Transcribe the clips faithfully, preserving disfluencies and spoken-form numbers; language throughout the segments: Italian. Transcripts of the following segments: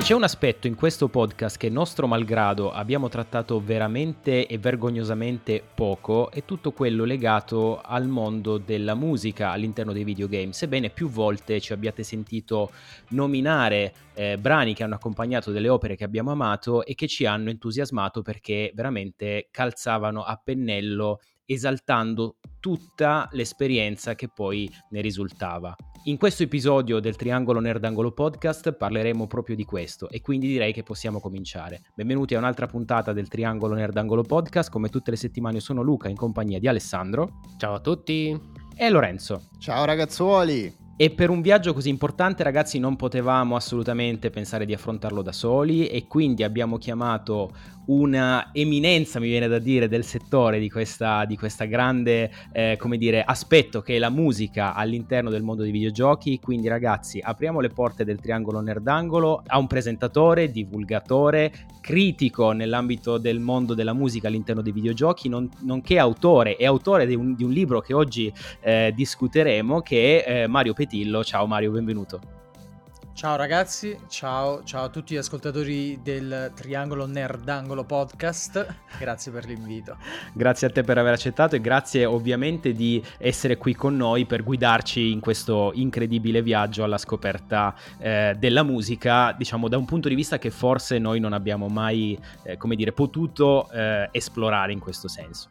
c'è un aspetto in questo podcast che nostro malgrado abbiamo trattato veramente e vergognosamente poco, è tutto quello legato al mondo della musica all'interno dei videogame, sebbene più volte ci abbiate sentito nominare eh, brani che hanno accompagnato delle opere che abbiamo amato e che ci hanno entusiasmato perché veramente calzavano a pennello, esaltando tutta l'esperienza che poi ne risultava. In questo episodio del Triangolo Nerdangolo Podcast parleremo proprio di questo e quindi direi che possiamo cominciare. Benvenuti a un'altra puntata del Triangolo Nerdangolo Podcast. Come tutte le settimane sono Luca in compagnia di Alessandro. Ciao a tutti. E Lorenzo. Ciao ragazzuoli. E per un viaggio così importante, ragazzi, non potevamo assolutamente pensare di affrontarlo da soli e quindi abbiamo chiamato una eminenza, mi viene da dire, del settore di questa, di questa grande, eh, come dire, aspetto che è la musica all'interno del mondo dei videogiochi. Quindi ragazzi, apriamo le porte del Triangolo Nerdangolo a un presentatore, divulgatore, critico nell'ambito del mondo della musica all'interno dei videogiochi, non, nonché autore e autore di un, di un libro che oggi eh, discuteremo, che è eh, Mario Petillo. Ciao Mario, benvenuto. Ciao ragazzi, ciao, ciao a tutti gli ascoltatori del Triangolo Nerdangolo Podcast, grazie per l'invito. Grazie a te per aver accettato e grazie ovviamente di essere qui con noi per guidarci in questo incredibile viaggio alla scoperta eh, della musica, diciamo da un punto di vista che forse noi non abbiamo mai, eh, come dire, potuto eh, esplorare in questo senso.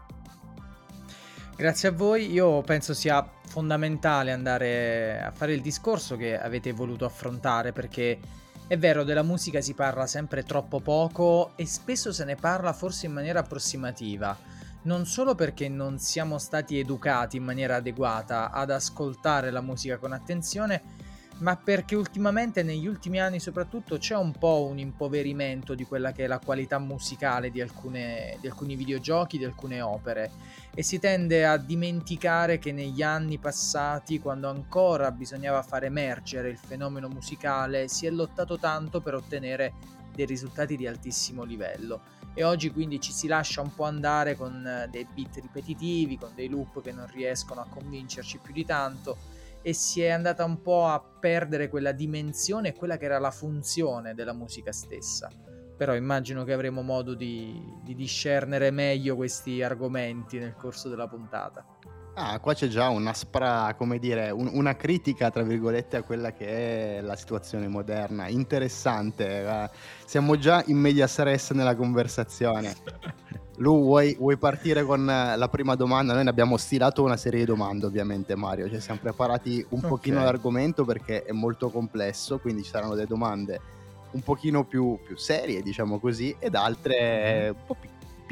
Grazie a voi, io penso sia fondamentale andare a fare il discorso che avete voluto affrontare, perché è vero, della musica si parla sempre troppo poco e spesso se ne parla forse in maniera approssimativa, non solo perché non siamo stati educati in maniera adeguata ad ascoltare la musica con attenzione, ma perché ultimamente, negli ultimi anni soprattutto, c'è un po' un impoverimento di quella che è la qualità musicale di alcune, di alcuni videogiochi, di alcune opere, e si tende a dimenticare che negli anni passati, quando ancora bisognava far emergere il fenomeno musicale, si è lottato tanto per ottenere dei risultati di altissimo livello, e oggi quindi ci si lascia un po' andare con dei beat ripetitivi, con dei loop che non riescono a convincerci più di tanto, e si è andata un po' a perdere quella dimensione e quella che era la funzione della musica stessa. Però immagino che avremo modo di, di discernere meglio questi argomenti nel corso della puntata. Ah, qua c'è già un'aspra, come dire, un, una critica, tra virgolette, a quella che è la situazione moderna. Interessante, eh. Siamo già in medias res nella conversazione. Lu, vuoi, vuoi partire con la prima domanda? Noi ne abbiamo stilato una serie di domande, ovviamente, Mario. Ci siamo preparati un okay. pochino l'argomento perché è molto complesso, quindi ci saranno delle domande un pochino più, più serie, diciamo così, ed altre un po' più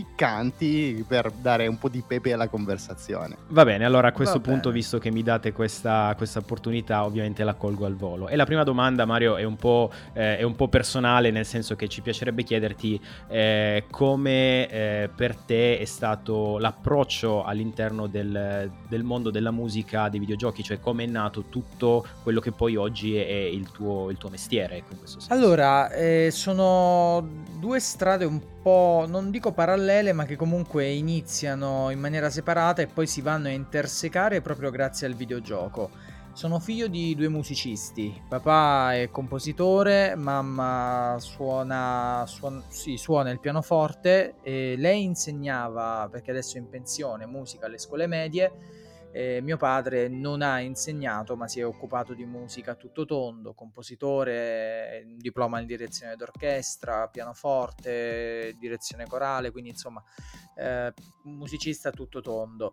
piccanti per dare un po' di pepe alla conversazione. Va bene, allora a questo Va punto, bene. visto che mi date questa, questa opportunità, ovviamente la colgo al volo. E la prima domanda, Mario, è un po', eh, è un po' personale, nel senso che ci piacerebbe chiederti eh, come eh, per te è stato l'approccio all'interno del, del mondo della musica, dei videogiochi, cioè come è nato tutto quello che poi oggi è il tuo, il tuo mestiere, ecco, in questo senso. Allora, eh, sono due strade un po', non dico parallele, ma che comunque iniziano in maniera separata e poi si vanno a intersecare proprio grazie al videogioco. Sono figlio di due musicisti, papà è compositore, mamma suona, suona, sì, suona il pianoforte, e lei insegnava, perché adesso è in pensione, musica alle scuole medie. Eh, mio padre non ha insegnato, ma si è occupato di musica a tutto tondo, compositore, diploma in direzione d'orchestra, pianoforte, direzione corale, quindi insomma eh, musicista a tutto tondo,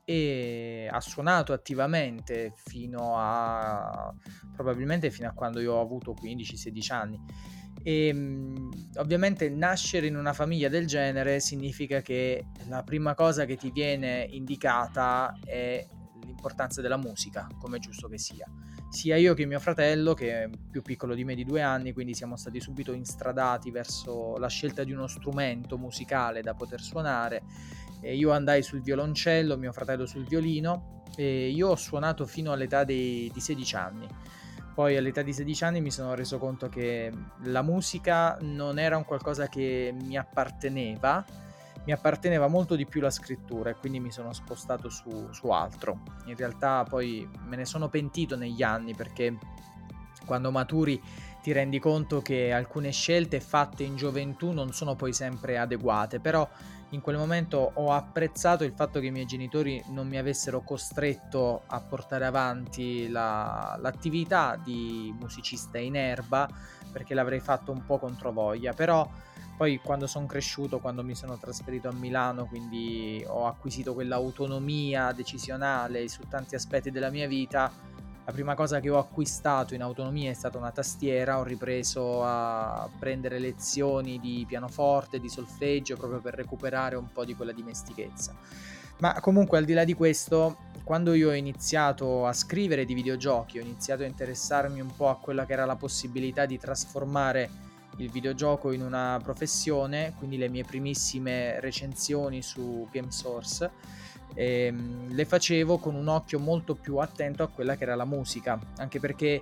e ha suonato attivamente fino a probabilmente fino a quando io ho avuto quindici sedici anni. E mh, ovviamente nascere in una famiglia del genere significa che la prima cosa che ti viene indicata è l'importanza della musica, come è giusto che sia. Sia io che mio fratello, che è più piccolo di me di due anni, quindi siamo stati subito instradati verso la scelta di uno strumento musicale da poter suonare. E io andai sul violoncello, mio fratello sul violino, e io ho suonato fino all'età dei, di sedici anni. Poi all'età di sedici anni mi sono reso conto che la musica non era un qualcosa che mi apparteneva, mi apparteneva molto di più la scrittura, e quindi mi sono spostato su, su altro. In realtà poi me ne sono pentito negli anni, perché quando maturi ti rendi conto che alcune scelte fatte in gioventù non sono poi sempre adeguate, però in quel momento ho apprezzato il fatto che i miei genitori non mi avessero costretto a portare avanti la, l'attività di musicista in erba, perché l'avrei fatto un po' controvoglia. Però poi quando sono cresciuto, quando mi sono trasferito a Milano, quindi ho acquisito quell'autonomia decisionale su tanti aspetti della mia vita, la prima cosa che ho acquistato in autonomia è stata una tastiera. Ho ripreso a prendere lezioni di pianoforte, di solfeggio, proprio per recuperare un po' di quella dimestichezza. Ma comunque, al di là di questo, quando io ho iniziato a scrivere di videogiochi, ho iniziato a interessarmi un po' a quella che era la possibilità di trasformare il videogioco in una professione, quindi le mie primissime recensioni su GameSource ehm, le facevo con un occhio molto più attento a quella che era la musica, anche perché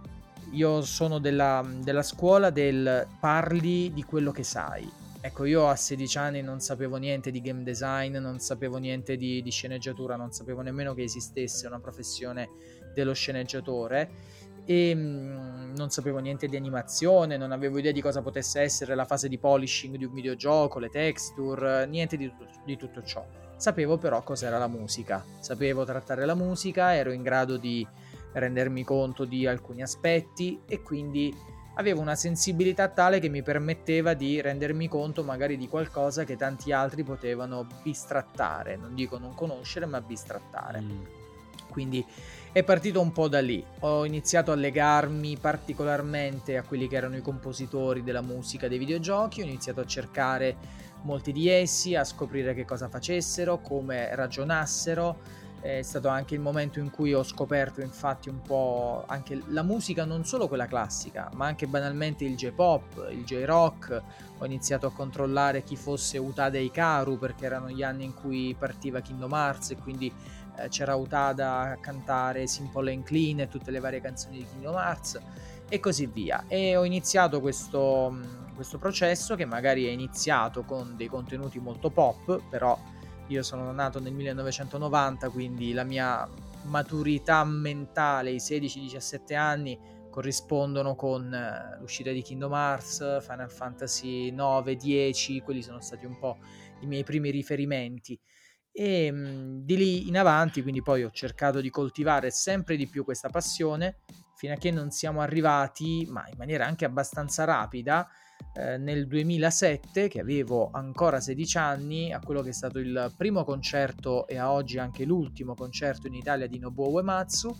io sono della, della scuola del parli di quello che sai. Ecco, io a sedici anni non sapevo niente di game design, non sapevo niente di, di sceneggiatura, non sapevo nemmeno che esistesse una professione dello sceneggiatore, e mh, non sapevo niente di animazione, non avevo idea di cosa potesse essere la fase di polishing di un videogioco, le texture, niente di, di tutto ciò. Sapevo però cos'era la musica, sapevo trattare la musica, ero in grado di rendermi conto di alcuni aspetti e quindi avevo una sensibilità tale che mi permetteva di rendermi conto magari di qualcosa che tanti altri potevano bistrattare, non dico non conoscere, ma bistrattare. Mm. Quindi è partito un po' da lì. Ho iniziato a legarmi particolarmente a quelli che erano i compositori della musica dei videogiochi, ho iniziato a cercare molti di essi, a scoprire che cosa facessero, come ragionassero. È stato anche il momento in cui ho scoperto infatti un po' anche la musica, non solo quella classica, ma anche banalmente il J-pop, il J-rock. Ho iniziato a controllare chi fosse Utada Hikaru, perché erano gli anni in cui partiva Kingdom Hearts e quindi eh, c'era Utada a cantare Simple and Clean e tutte le varie canzoni di Kingdom Hearts e così via. E ho iniziato questo, questo processo che magari è iniziato con dei contenuti molto pop, però io sono nato nel millenovecentonovanta, quindi la mia maturità mentale, i sedici diciassette anni, corrispondono con l'uscita di Kingdom Hearts, Final Fantasy nove, dieci, quelli sono stati un po' i miei primi riferimenti. E mh, di lì in avanti, quindi poi ho cercato di coltivare sempre di più questa passione, fino a che non siamo arrivati, ma in maniera anche abbastanza rapida, Eh, nel duemilasette, che avevo ancora sedici anni, a quello che è stato il primo concerto e a oggi anche l'ultimo concerto in Italia di Nobuo Uematsu.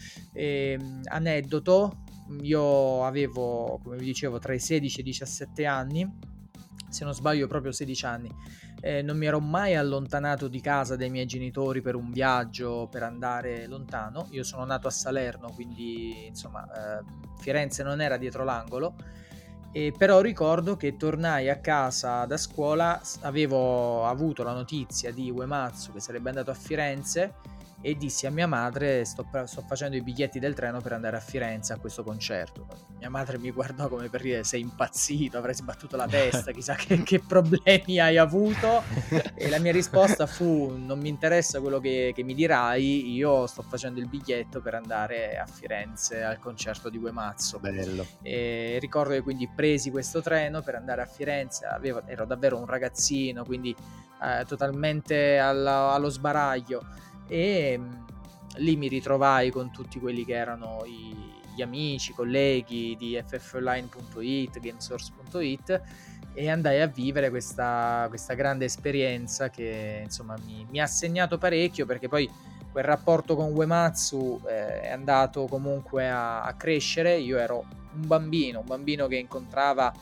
E, aneddoto, io avevo, come vi dicevo, tra i sedici e i diciassette anni, se non sbaglio proprio sedici anni. Eh, non mi ero mai allontanato di casa dai miei genitori per un viaggio, per andare lontano. Io sono nato a Salerno, quindi insomma eh, Firenze non era dietro l'angolo. E però ricordo che tornai a casa da scuola, avevo avuto la notizia di Uematsu che sarebbe andato a Firenze e dissi a mia madre sto, sto facendo i biglietti del treno per andare a Firenze a questo concerto. Mia madre mi guardò come per dire sei impazzito, avrai sbattuto la testa, chissà che, che problemi hai avuto, e la mia risposta fu non mi interessa quello che, che mi dirai, io sto facendo il biglietto per andare a Firenze al concerto di Uematsu. Bello. E ricordo che quindi presi questo treno per andare a Firenze, avevo, ero davvero un ragazzino, quindi eh, totalmente alla, allo sbaraglio, e mh, lì mi ritrovai con tutti quelli che erano i, gli amici, colleghi di F F Online punto it, Gamesource punto it, e andai a vivere questa, questa grande esperienza che insomma mi, mi ha segnato parecchio, perché poi quel rapporto con Uematsu eh, è andato comunque a, a crescere. Io ero un bambino, un bambino che incontrava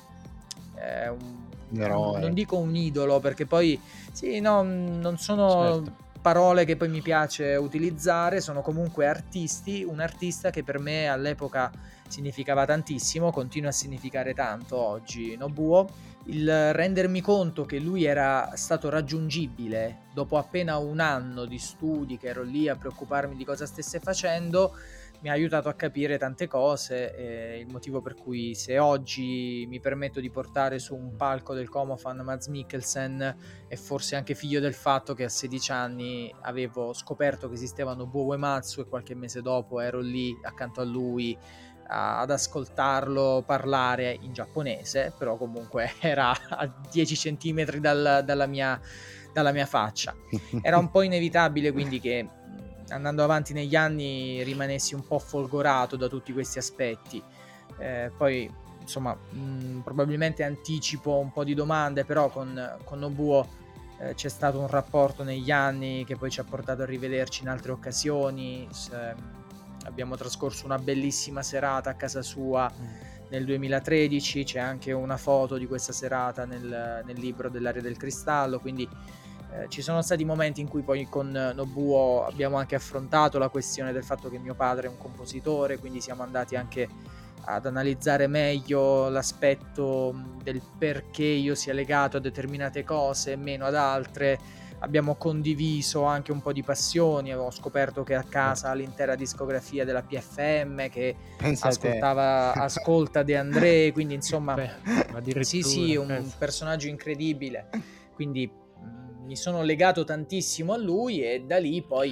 eh, un, un eroe. Non dico un idolo, perché poi sì, no, non sono certo. Parole che poi mi piace utilizzare, sono comunque artisti, un artista che per me all'epoca significava tantissimo, continua a significare tanto oggi. Nobuo, il rendermi conto che lui era stato raggiungibile dopo appena un anno di studi, che ero lì a preoccuparmi di cosa stesse facendo, mi ha aiutato a capire tante cose, e il motivo per cui se oggi mi permetto di portare su un palco del Comofan Mads Mikkelsen è forse anche figlio del fatto che a sedici anni avevo scoperto che esisteva Nobuo Uematsu e qualche mese dopo ero lì accanto a lui a, ad ascoltarlo parlare in giapponese, però comunque era a dieci centimetri dal, dalla, mia, dalla mia faccia. Era un po' inevitabile quindi che andando avanti negli anni rimanessi un po' folgorato da tutti questi aspetti. Eh, poi insomma mh, probabilmente anticipo un po' di domande, però con, con Nobuo eh, c'è stato un rapporto negli anni che poi ci ha portato a rivederci in altre occasioni. Se, abbiamo trascorso una bellissima serata a casa sua nel duemilatredici, c'è anche una foto di questa serata nel, nel libro dell'Aria del Cristallo, quindi Eh, ci sono stati momenti in cui poi con Nobuo abbiamo anche affrontato la questione del fatto che mio padre è un compositore, quindi siamo andati anche ad analizzare meglio l'aspetto del perché io sia legato a determinate cose e meno ad altre. Abbiamo condiviso anche un po' di passioni, avevo scoperto che a casa l'intera discografia della P F M, che Pensa ascoltava Ascolta De André, quindi insomma Beh, sì sì, un penso. personaggio incredibile, quindi mi sono legato tantissimo a lui e da lì poi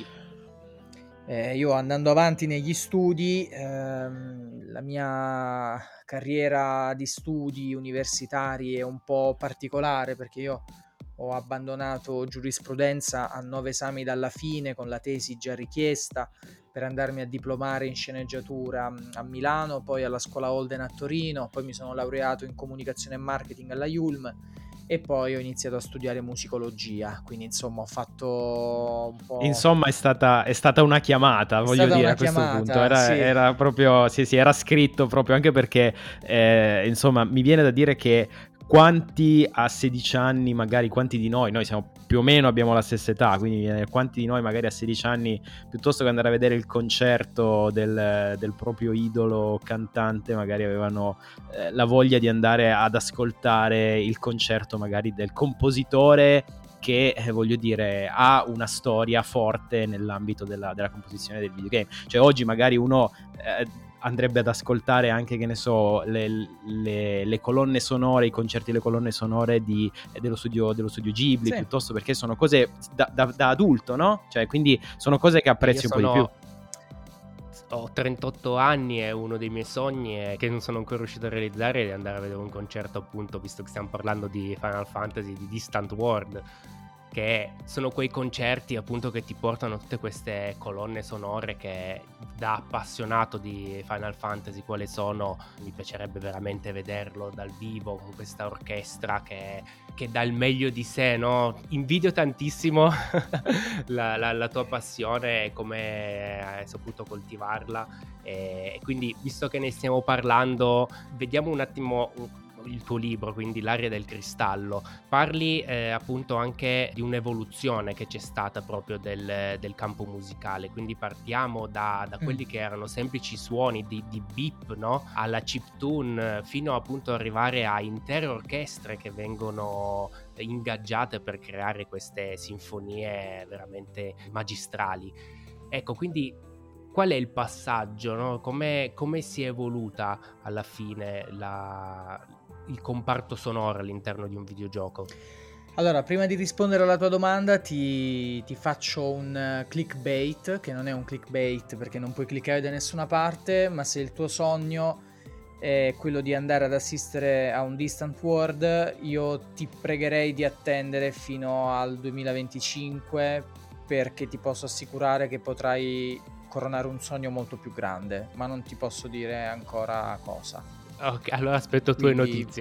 eh, io andando avanti negli studi, ehm, la mia carriera di studi universitari è un po' particolare perché io ho abbandonato giurisprudenza a nove esami dalla fine con la tesi già richiesta per andarmi a diplomare in sceneggiatura a Milano, poi alla scuola Holden a Torino, poi mi sono laureato in comunicazione e marketing alla I U L M e poi ho iniziato a studiare musicologia, quindi insomma ho fatto un po'... Insomma è stata, è stata una chiamata, È voglio stata dire una a questo chiamata, punto, era, sì. era proprio, sì sì, era scritto proprio anche perché, eh, insomma, mi viene da dire che quanti a sedici anni, magari quanti di noi, noi siamo più o meno abbiamo la stessa età, quindi eh, quanti di noi magari a sedici anni, piuttosto che andare a vedere il concerto del, del proprio idolo cantante, magari avevano eh, la voglia di andare ad ascoltare il concerto magari del compositore che, eh, voglio dire, ha una storia forte nell'ambito della, della composizione del videogame. Cioè oggi magari uno eh, andrebbe ad ascoltare anche, che ne so, le, le, le colonne sonore, i concerti le colonne sonore di, dello, studio, dello studio Ghibli, Sì. piuttosto, perché sono cose da, da, da adulto, no? Cioè quindi sono cose che apprezzi Io un po' di sono- più. Ho trentotto anni e uno dei miei sogni è, che non sono ancora riuscito a realizzare, è di andare a vedere un concerto, appunto, visto che stiamo parlando di Final Fantasy, di Distant World, che sono quei concerti appunto che ti portano tutte queste colonne sonore che da appassionato di Final Fantasy quale sono, mi piacerebbe veramente vederlo dal vivo con questa orchestra che, che dà il meglio di sé, no? Invidio tantissimo la, la, la tua passione e come hai saputo coltivarla, e quindi visto che ne stiamo parlando vediamo un attimo il tuo libro, quindi L'Aria del Cristallo. Parli eh, appunto anche di un'evoluzione che c'è stata proprio del, del campo musicale, quindi partiamo da, da quelli mm. che erano semplici suoni di, di beep, no? Alla chiptune, fino appunto ad arrivare a intere orchestre che vengono ingaggiate per creare queste sinfonie veramente magistrali. Ecco, quindi qual è il passaggio, no? Come, come si è evoluta alla fine la, il comparto sonoro all'interno di un videogioco? Allora, prima di rispondere alla tua domanda ti, ti faccio un clickbait, che non è un clickbait perché non puoi cliccare da nessuna parte, ma se il tuo sogno è quello di andare ad assistere a un Distant World, io ti pregherei di attendere fino al duemilaventicinque, perché ti posso assicurare che potrai coronare un sogno molto più grande, ma non ti posso dire ancora cosa. Ok, allora aspetto tue Quindi, notizie.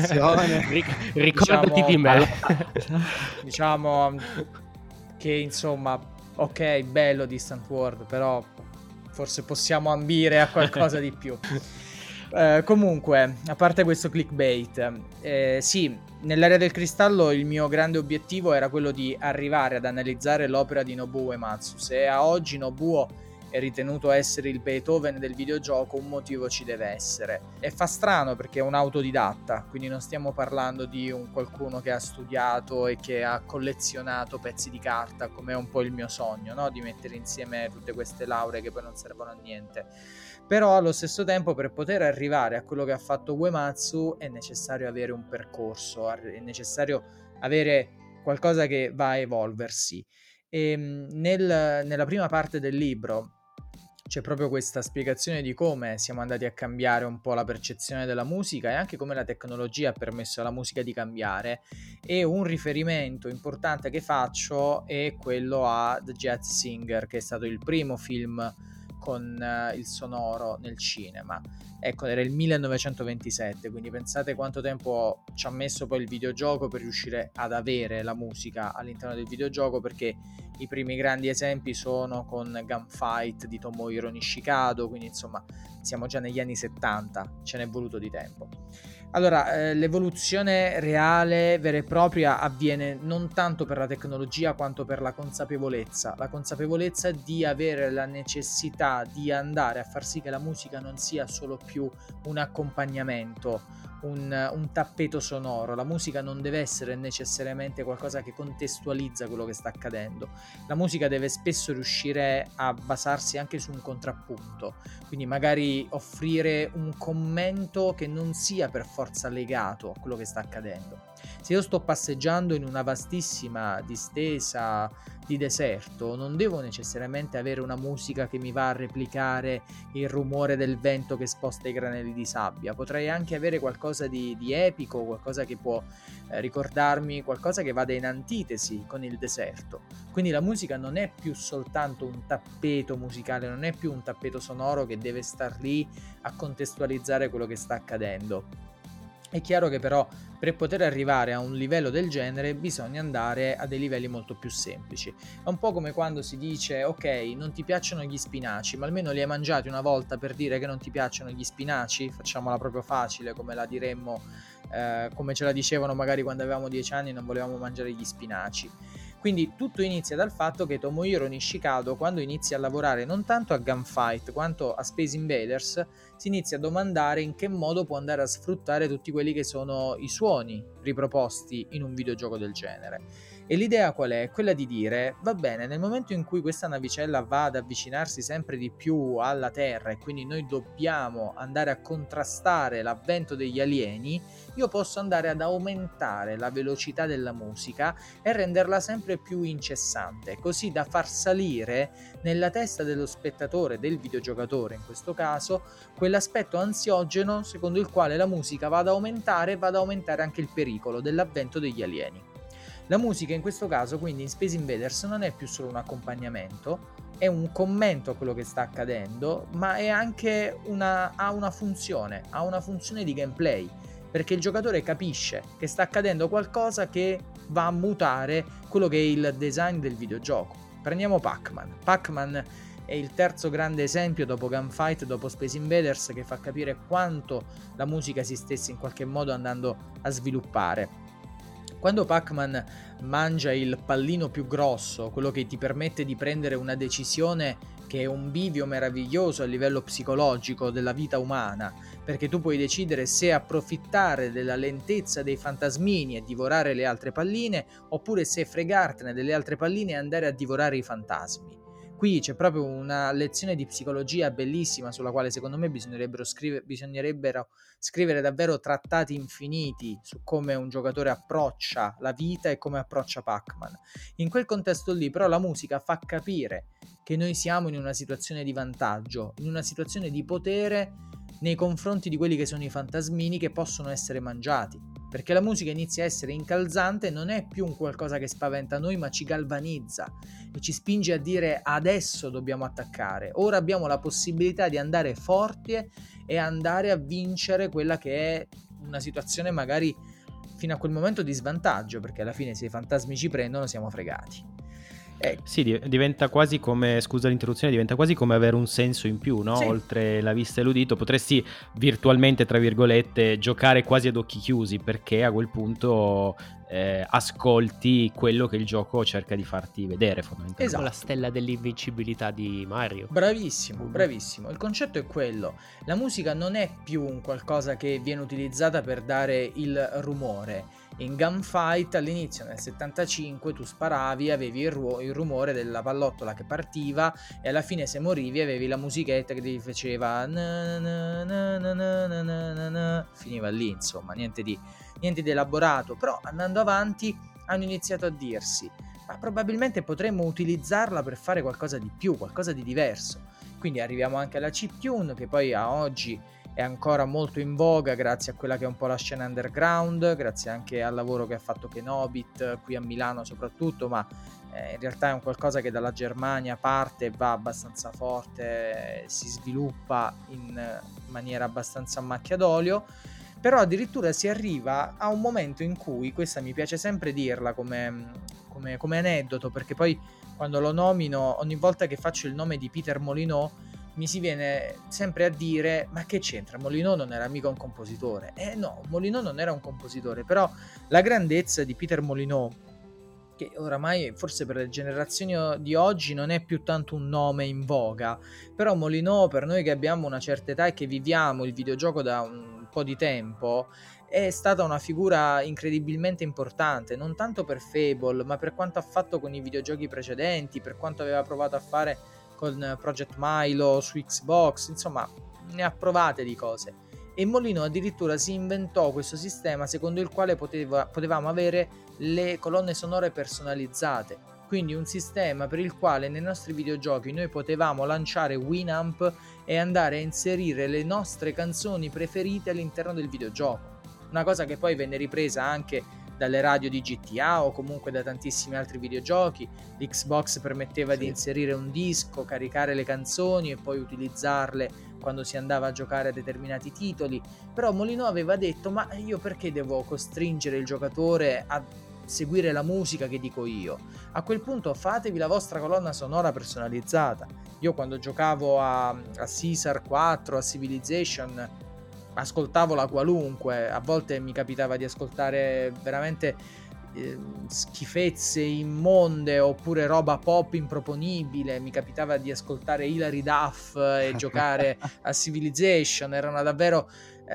Ric- Ricordati diciamo, di me. allora, diciamo che insomma, ok, bello Distant World, però forse possiamo ambire a qualcosa di più. Eh, comunque, a parte questo clickbait, eh, sì, nell'Aria del Cristallo il mio grande obiettivo era quello di arrivare ad analizzare l'opera di Nobuo Uematsu. Se a oggi Nobuo è ritenuto essere il Beethoven del videogioco, un motivo ci deve essere. E fa strano perché è un autodidatta, quindi non stiamo parlando di un qualcuno che ha studiato e che ha collezionato pezzi di carta, come è un po' il mio sogno, no? Di mettere insieme tutte queste lauree che poi non servono a niente. Però allo stesso tempo, per poter arrivare a quello che ha fatto Uematsu è necessario avere un percorso, è necessario avere qualcosa che va a evolversi. E nel, nella prima parte del libro c'è proprio questa spiegazione di come siamo andati a cambiare un po' la percezione della musica e anche come la tecnologia ha permesso alla musica di cambiare. E un riferimento importante che faccio è quello a The Jazz Singer, che è stato il primo film con uh, il sonoro nel cinema. Ecco, era il millenovecentoventisette, quindi pensate quanto tempo ci ha messo poi il videogioco per riuscire ad avere la musica all'interno del videogioco, perché i primi grandi esempi sono con Gunfight di Tomohiro Nishikado, quindi insomma siamo già negli anni settanta, ce n'è voluto di tempo. Allora, eh, l'evoluzione reale, vera e propria, avviene non tanto per la tecnologia quanto per la consapevolezza, la consapevolezza di avere la necessità di andare a far sì che la musica non sia solo più un accompagnamento, un, un tappeto sonoro. La musica non deve essere necessariamente qualcosa che contestualizza quello che sta accadendo. La musica deve spesso riuscire a basarsi anche su un contrappunto, quindi magari offrire un commento che non sia per forza legato a quello che sta accadendo. Se io sto passeggiando in una vastissima distesa di deserto, non devo necessariamente avere una musica che mi va a replicare il rumore del vento che sposta i granelli di sabbia. Potrei anche avere qualcosa di, di epico, qualcosa che può eh, ricordarmi qualcosa che vada in antitesi con il deserto. Quindi la musica non è più soltanto un tappeto musicale, non è più un tappeto sonoro che deve star lì a contestualizzare quello che sta accadendo. È chiaro che però per poter arrivare a un livello del genere bisogna andare a dei livelli molto più semplici. È un po' come quando si dice ok, non ti piacciono gli spinaci, ma almeno li hai mangiati una volta per dire che non ti piacciono gli spinaci. Facciamola proprio facile, come la diremmo, eh, come ce la dicevano magari quando avevamo dieci anni e non volevamo mangiare gli spinaci. Quindi tutto inizia dal fatto che Tomohiro Nishikado, quando inizia a lavorare non tanto a Gunfight quanto a Space Invaders, si inizia a domandare in che modo può andare a sfruttare tutti quelli che sono i suoni riproposti in un videogioco del genere. E l'idea qual è? Quella di dire, va bene, nel momento in cui questa navicella va ad avvicinarsi sempre di più alla Terra e quindi noi dobbiamo andare a contrastare l'avvento degli alieni, io posso andare ad aumentare la velocità della musica e renderla sempre più incessante, così da far salire nella testa dello spettatore, del videogiocatore in questo caso, quell'aspetto ansiogeno secondo il quale la musica va ad aumentare e va ad aumentare anche il pericolo dell'avvento degli alieni. La musica in questo caso, quindi in Space Invaders, non è più solo un accompagnamento, è un commento a quello che sta accadendo, ma è anche una, ha una funzione, ha una funzione di gameplay, perché il giocatore capisce che sta accadendo qualcosa che va a mutare quello che è il design del videogioco. Prendiamo Pac-Man. Pac-Man è il terzo grande esempio dopo Gunfight, dopo Space Invaders, che fa capire quanto la musica si stesse in qualche modo andando a sviluppare. Quando Pac-Man mangia il pallino più grosso, quello che ti permette di prendere una decisione che è un bivio meraviglioso a livello psicologico della vita umana, perché tu puoi decidere se approfittare della lentezza dei fantasmini e divorare le altre palline, oppure se fregartene delle altre palline e andare a divorare i fantasmi. Qui c'è proprio una lezione di psicologia bellissima sulla quale secondo me bisognerebbero scrivere, bisognerebbero scrivere davvero trattati infiniti su come un giocatore approccia la vita e come approccia Pac-Man. In quel contesto lì però la musica fa capire che noi siamo in una situazione di vantaggio, in una situazione di potere nei confronti di quelli che sono i fantasmini che possono essere mangiati, perché la musica inizia a essere incalzante, non è più un qualcosa che spaventa noi ma ci galvanizza e ci spinge a dire adesso dobbiamo attaccare, ora abbiamo la possibilità di andare forti e andare a vincere quella che è una situazione magari fino a quel momento di svantaggio, perché alla fine se i fantasmi ci prendono siamo fregati. Eh. Sì, diventa quasi come, scusa l'interruzione, diventa quasi come avere un senso in più, no? Sì. Oltre la vista e l'udito, potresti virtualmente, tra virgolette, giocare quasi ad occhi chiusi, perché a quel punto eh, ascolti quello che il gioco cerca di farti vedere, fondamentalmente. Esatto, la stella dell'invincibilità di Mario. Bravissimo, bravissimo. Il concetto è quello. La musica non è più un qualcosa che viene utilizzata per dare il rumore. In Gunfight all'inizio nel settantacinque tu sparavi, avevi il, ru- il rumore della pallottola che partiva e alla fine se morivi avevi la musichetta che ti faceva na na na na na na na na. Finiva lì, insomma, niente di, niente di elaborato. Però andando avanti hanno iniziato a dirsi ma probabilmente potremmo utilizzarla per fare qualcosa di più, qualcosa di diverso. Quindi arriviamo anche alla chiptune, che poi a oggi è ancora molto in voga grazie a quella che è un po' la scena underground, grazie anche al lavoro che ha fatto Kenobit qui a Milano soprattutto, ma eh, in realtà è un qualcosa che dalla Germania parte e va abbastanza forte, si sviluppa in maniera abbastanza a macchia d'olio. Però addirittura si arriva a un momento in cui, questa mi piace sempre dirla come, come, come aneddoto, perché poi quando lo nomino, ogni volta che faccio il nome di Peter Molyneux, mi si viene sempre a dire: ma che c'entra? Molyneux non era mica un compositore. Eh no, Molyneux non era un compositore, però la grandezza di Peter Molyneux, che oramai forse per le generazioni di oggi non è più tanto un nome in voga, però Molyneux, per noi che abbiamo una certa età e che viviamo il videogioco da un po' di tempo, è stata una figura incredibilmente importante, non tanto per Fable, ma per quanto ha fatto con i videogiochi precedenti, per quanto aveva provato a fare con Project Milo su Xbox, insomma ne ha provate di cose. E Molyneux addirittura si inventò questo sistema secondo il quale poteva, potevamo avere le colonne sonore personalizzate, quindi un sistema per il quale nei nostri videogiochi noi potevamo lanciare Winamp e andare a inserire le nostre canzoni preferite all'interno del videogioco, una cosa che poi venne ripresa anche dalle radio di G T A o comunque da tantissimi altri videogiochi. L'Xbox permetteva sì. di inserire un disco, caricare le canzoni e poi utilizzarle quando si andava a giocare a determinati titoli. Però Molyneux aveva detto: ma io perché devo costringere il giocatore a seguire la musica che dico io? A quel punto fatevi la vostra colonna sonora personalizzata. Io quando giocavo a, a Caesar quattro, a Civilization, ascoltavo la qualunque, a volte mi capitava di ascoltare veramente eh, schifezze immonde oppure roba pop improponibile, mi capitava di ascoltare Hilary Duff e giocare a Civilization, erano davvero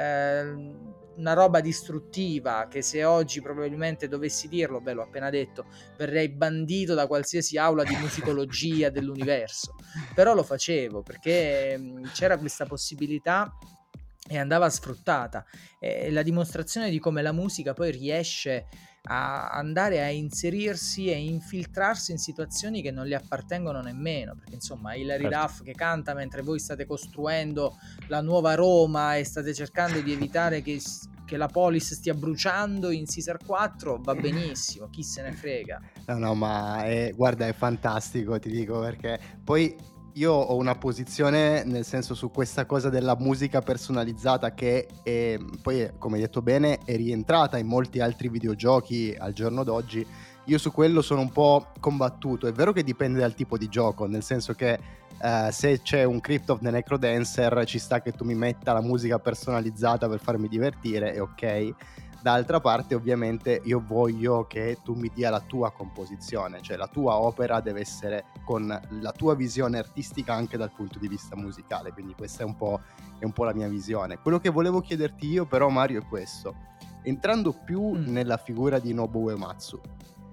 eh, una roba distruttiva che se oggi probabilmente dovessi dirlo, beh l'ho appena detto, verrei bandito da qualsiasi aula di musicologia dell'universo, però lo facevo perché mh, c'era questa possibilità e andava sfruttata. È la dimostrazione di come la musica poi riesce a andare a inserirsi e infiltrarsi in situazioni che non le appartengono nemmeno, perché insomma Hilary certo. Duff che canta mentre voi state costruendo la nuova Roma e state cercando di evitare che, che la polis stia bruciando in Caesar quattro, va benissimo, chi se ne frega. No no ma è, guarda, è fantastico, ti dico, perché poi io ho una posizione nel senso su questa cosa della musica personalizzata che è, poi come hai detto bene, è rientrata in molti altri videogiochi al giorno d'oggi. Io su quello sono un po' combattuto. È vero che dipende dal tipo di gioco, nel senso che uh, se c'è un Crypt of the Necrodancer ci sta che tu mi metta la musica personalizzata per farmi divertire, è ok. D'altra parte ovviamente io voglio che tu mi dia la tua composizione, cioè la tua opera deve essere con la tua visione artistica anche dal punto di vista musicale, quindi questa è un po', è un po' la mia visione. Quello che volevo chiederti io però, Mario, è questo: entrando più mm. nella figura di Nobuo Uematsu,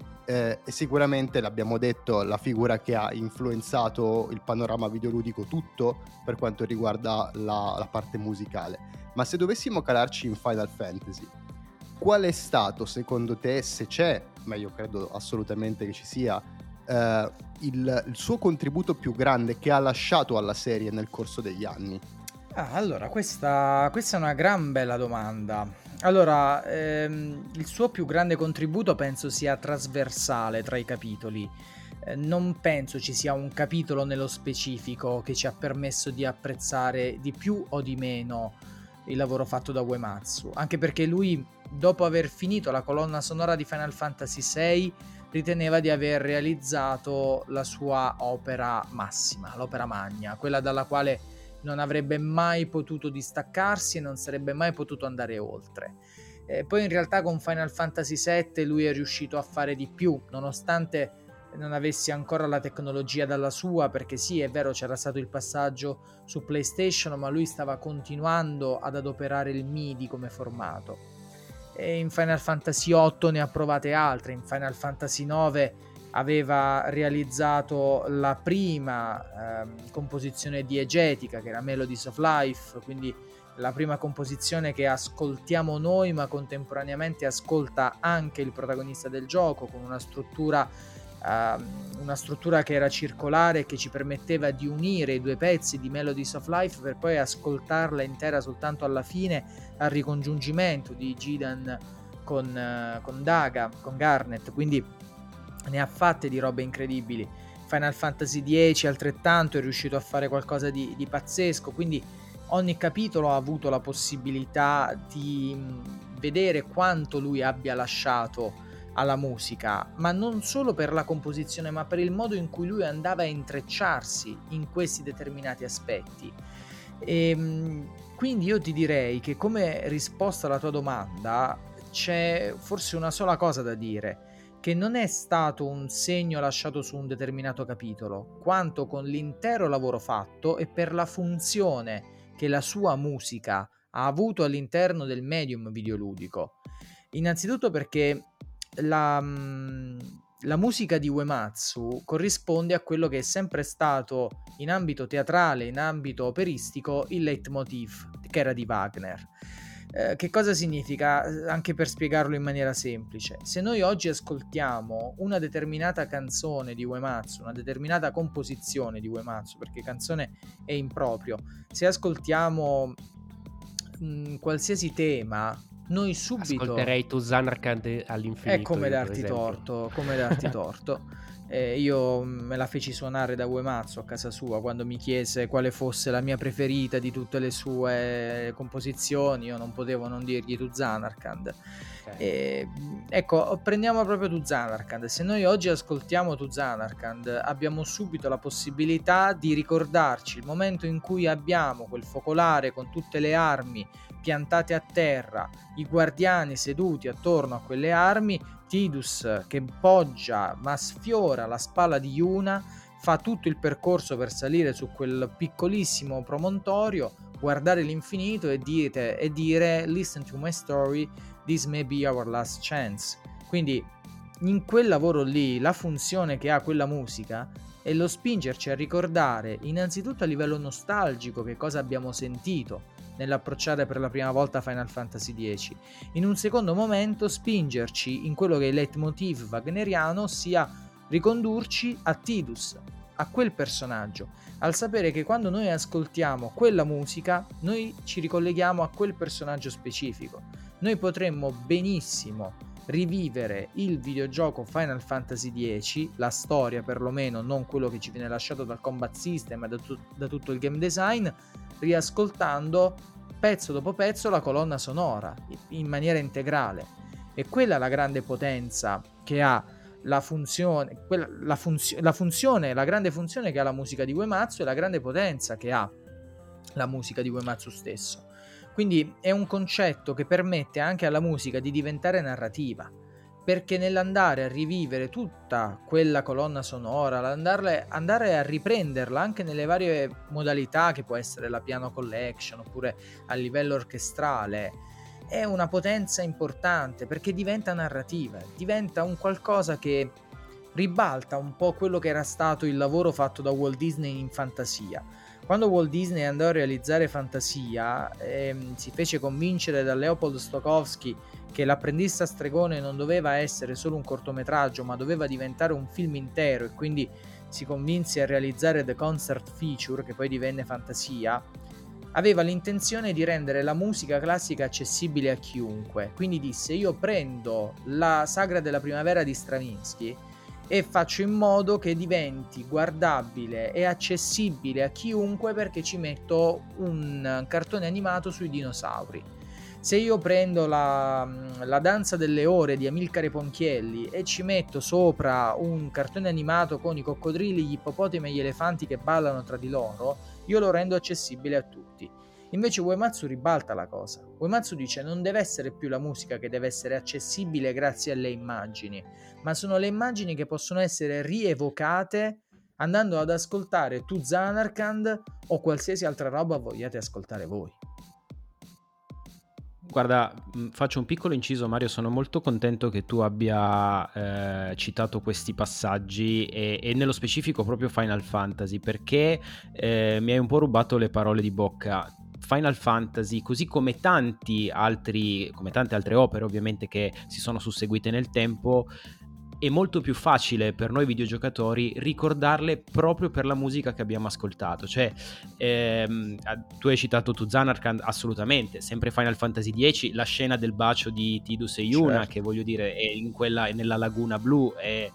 eh, e sicuramente l'abbiamo detto, la figura che ha influenzato il panorama videoludico tutto per quanto riguarda la, la parte musicale, ma se dovessimo calarci in Final Fantasy, qual è stato secondo te, se c'è, ma io credo assolutamente che ci sia, eh, il, il suo contributo più grande che ha lasciato alla serie nel corso degli anni? Ah, allora, questa, questa è una gran bella domanda. Allora, ehm, il suo più grande contributo penso sia trasversale tra i capitoli. Eh, non penso ci sia un capitolo nello specifico che ci ha permesso di apprezzare di più o di meno il lavoro fatto da Uematsu, anche perché lui, dopo aver finito la colonna sonora di Final Fantasy sei, riteneva di aver realizzato la sua opera massima, l'opera magna, quella dalla quale non avrebbe mai potuto distaccarsi e non sarebbe mai potuto andare oltre. Eh, poi in realtà con Final Fantasy sette lui è riuscito a fare di più, nonostante non avessi ancora la tecnologia dalla sua, perché sì, è vero, c'era stato il passaggio su PlayStation, ma lui stava continuando ad adoperare il MIDI come formato. E in Final Fantasy otto ne ha provate altre. In Final Fantasy nove aveva realizzato la prima ehm, composizione diegetica, che era Melodies of Life, quindi la prima composizione che ascoltiamo noi, ma contemporaneamente ascolta anche il protagonista del gioco, con una struttura uh, una struttura che era circolare, che ci permetteva di unire i due pezzi di Melodies of Life per poi ascoltarla intera soltanto alla fine, al ricongiungimento di Gidan con, uh, con Daga, con Garnet, quindi ne ha fatte di robe incredibili. Final Fantasy dieci altrettanto è riuscito a fare qualcosa di, di pazzesco, quindi ogni capitolo ha avuto la possibilità di vedere quanto lui abbia lasciato alla musica, ma non solo per la composizione, ma per il modo in cui lui andava a intrecciarsi in questi determinati aspetti. E quindi io ti direi che, come risposta alla tua domanda, c'è forse una sola cosa da dire, che non è stato un segno lasciato su un determinato capitolo, quanto con l'intero lavoro fatto e per la funzione che la sua musica ha avuto all'interno del medium videoludico. Innanzitutto perché la, la musica di Uematsu corrisponde a quello che è sempre stato in ambito teatrale, in ambito operistico, il leitmotiv, che era di Wagner. Eh, che cosa significa? Anche per spiegarlo in maniera semplice, se noi oggi ascoltiamo una determinata canzone di Uematsu, una determinata composizione di Uematsu, perché canzone è improprio, se ascoltiamo mh, qualsiasi tema, noi subito ascolterei To Zanarkand all'infinito. È come darti torto, come darti torto. Eh, io me la feci suonare da Uematsu a casa sua quando mi chiese quale fosse la mia preferita di tutte le sue composizioni. Io non potevo non dirgli To Zanarkand. Okay. E, ecco, prendiamo proprio To Zanarkand. Se noi oggi ascoltiamo To Zanarkand, abbiamo subito la possibilità di ricordarci il momento in cui abbiamo quel focolare con tutte le armi piantate a terra, i guardiani seduti attorno a quelle armi, Tidus che poggia ma sfiora la spalla di Yuna, fa tutto il percorso per salire su quel piccolissimo promontorio, guardare l'infinito e dire, e dire listen to my story, this may be our last chance. Quindi in quel lavoro lì la funzione che ha quella musica è lo spingerci a ricordare innanzitutto a livello nostalgico che cosa abbiamo sentito nell'approcciare per la prima volta Final Fantasy dieci, in un secondo momento spingerci in quello che è il leitmotiv wagneriano, ossia ricondurci a Tidus, a quel personaggio, al sapere che quando noi ascoltiamo quella musica noi ci ricolleghiamo a quel personaggio specifico. Noi potremmo benissimo rivivere il videogioco Final Fantasy dieci, la storia perlomeno, non quello che ci viene lasciato dal combat system e da, tu- da tutto il game design, riascoltando pezzo dopo pezzo la colonna sonora in maniera integrale. E quella è la grande potenza che ha la funzione, quella, la, funzio- la funzione, la grande funzione che ha la musica di Uematsu e la grande potenza che ha la musica di Uematsu stesso. Quindi è un concetto che permette anche alla musica di diventare narrativa, perché nell'andare a rivivere tutta quella colonna sonora, andare, andare a riprenderla anche nelle varie modalità, che può essere la piano collection oppure a livello orchestrale, è una potenza importante, perché diventa narrativa, diventa un qualcosa che ribalta un po' quello che era stato il lavoro fatto da Walt Disney in Fantasia. Quando Walt Disney andò a realizzare Fantasia, ehm, si fece convincere da Leopold Stokowski che L'apprendista stregone non doveva essere solo un cortometraggio, ma doveva diventare un film intero, e quindi si convinse a realizzare The Concert Feature, che poi divenne Fantasia. Aveva l'intenzione di rendere la musica classica accessibile a chiunque, quindi disse: io prendo la Sagra della Primavera di Stravinsky e faccio in modo che diventi guardabile e accessibile a chiunque, perché ci metto un cartone animato sui dinosauri. Se io prendo la, la Danza delle ore di Amilcare Ponchielli e ci metto sopra un cartone animato con i coccodrilli, gli ippopotami e gli elefanti che ballano tra di loro, io lo rendo accessibile a tutti. Invece Uematsu ribalta la cosa. Uematsu dice: non deve essere più la musica che deve essere accessibile grazie alle immagini, ma sono le immagini che possono essere rievocate andando ad ascoltare To Zanarkand o qualsiasi altra roba vogliate ascoltare voi. Guarda, faccio un piccolo inciso, Mario, sono molto contento che tu abbia eh, citato questi passaggi e, e nello specifico proprio Final Fantasy, perché eh, mi hai un po' rubato le parole di bocca. Final Fantasy, così come tanti altri, come tante altre opere ovviamente che si sono susseguite nel tempo, è molto più facile per noi videogiocatori ricordarle proprio per la musica che abbiamo ascoltato. Cioè ehm, tu hai citato tu Zanarkand, assolutamente, sempre Final Fantasy dieci, la scena del bacio di Tidus e Yuna, certo, che voglio dire è in quella, è nella laguna blu, e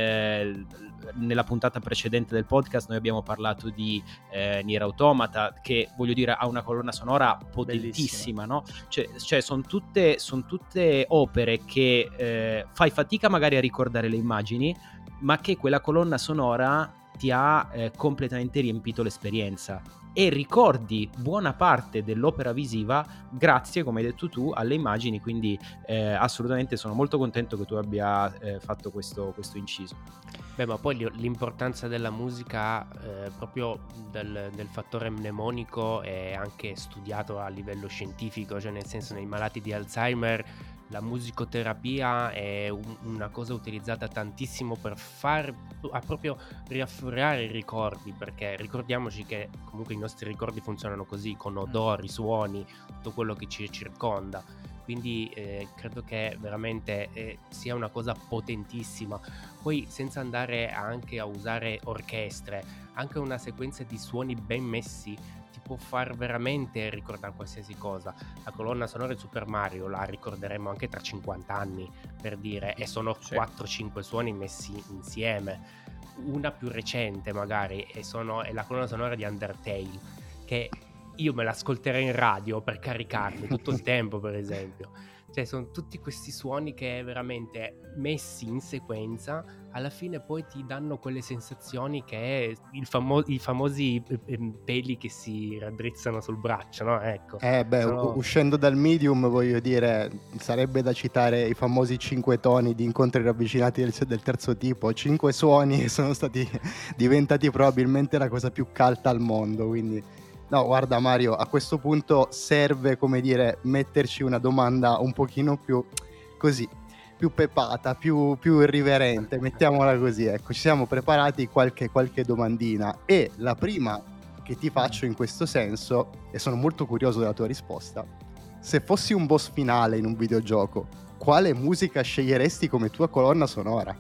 eh, nella puntata precedente del podcast noi abbiamo parlato di eh, Nier Automata, che voglio dire ha una colonna sonora potentissima, no? Cioè, cioè sono tutte, son tutte opere che eh, fai fatica magari a ricordare le immagini, ma che quella colonna sonora ti ha eh, completamente riempito l'esperienza e ricordi buona parte dell'opera visiva grazie, come hai detto tu, alle immagini. Quindi eh, assolutamente sono molto contento che tu abbia eh, fatto questo, questo inciso. Beh, ma poi l'importanza della musica eh, proprio del, del fattore mnemonico è anche studiato a livello scientifico, cioè nel senso nei malati di Alzheimer la musicoterapia è un, una cosa utilizzata tantissimo per far a proprio riaffiorare i ricordi, perché ricordiamoci che comunque i nostri ricordi funzionano così, con odori, suoni, tutto quello che ci circonda. Quindi eh, credo che veramente eh, sia una cosa potentissima. Poi senza andare anche a usare orchestre, anche una sequenza di suoni ben messi ti può far veramente ricordare qualsiasi cosa. La colonna sonora di Super Mario la ricorderemo anche tra cinquanta anni, per dire, e sono sì. quattro cinque suoni messi insieme. Una più recente magari e sono, è la colonna sonora di Undertale, che io me l'ascolterei in radio per caricarmi tutto il tempo, per esempio. Cioè sono tutti questi suoni che veramente messi in sequenza alla fine poi ti danno quelle sensazioni che il famo- i famosi peli che si raddrizzano sul braccio, no? Ecco. Eh beh, sono... uscendo dal medium, voglio dire, sarebbe da citare i famosi cinque toni di incontri ravvicinati del, del terzo tipo, cinque suoni che sono stati diventati probabilmente la cosa più calda al mondo, quindi... No, guarda Mario, a questo punto serve, come dire, metterci una domanda un pochino più così, più pepata, più, più irriverente, mettiamola così, ecco, ci siamo preparati qualche, qualche domandina e la prima che ti faccio in questo senso, e sono molto curioso della tua risposta, se fossi un boss finale in un videogioco, quale musica sceglieresti come tua colonna sonora?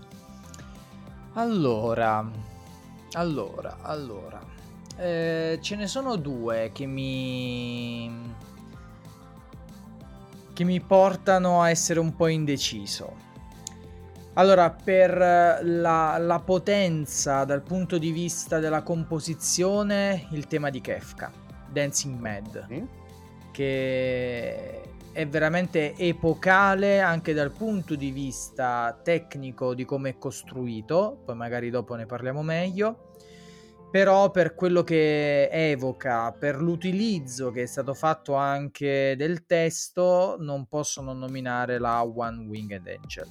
Allora, allora, allora... Eh, ce ne sono due che mi che mi portano a essere un po' indeciso. Allora, per la, la potenza dal punto di vista della composizione, il tema di Kefka, Dancing Mad, mm. che è veramente epocale anche dal punto di vista tecnico di come è costruito, poi magari dopo ne parliamo meglio. Però per quello che evoca, per l'utilizzo che è stato fatto anche del testo, non posso non nominare la One Winged Angel.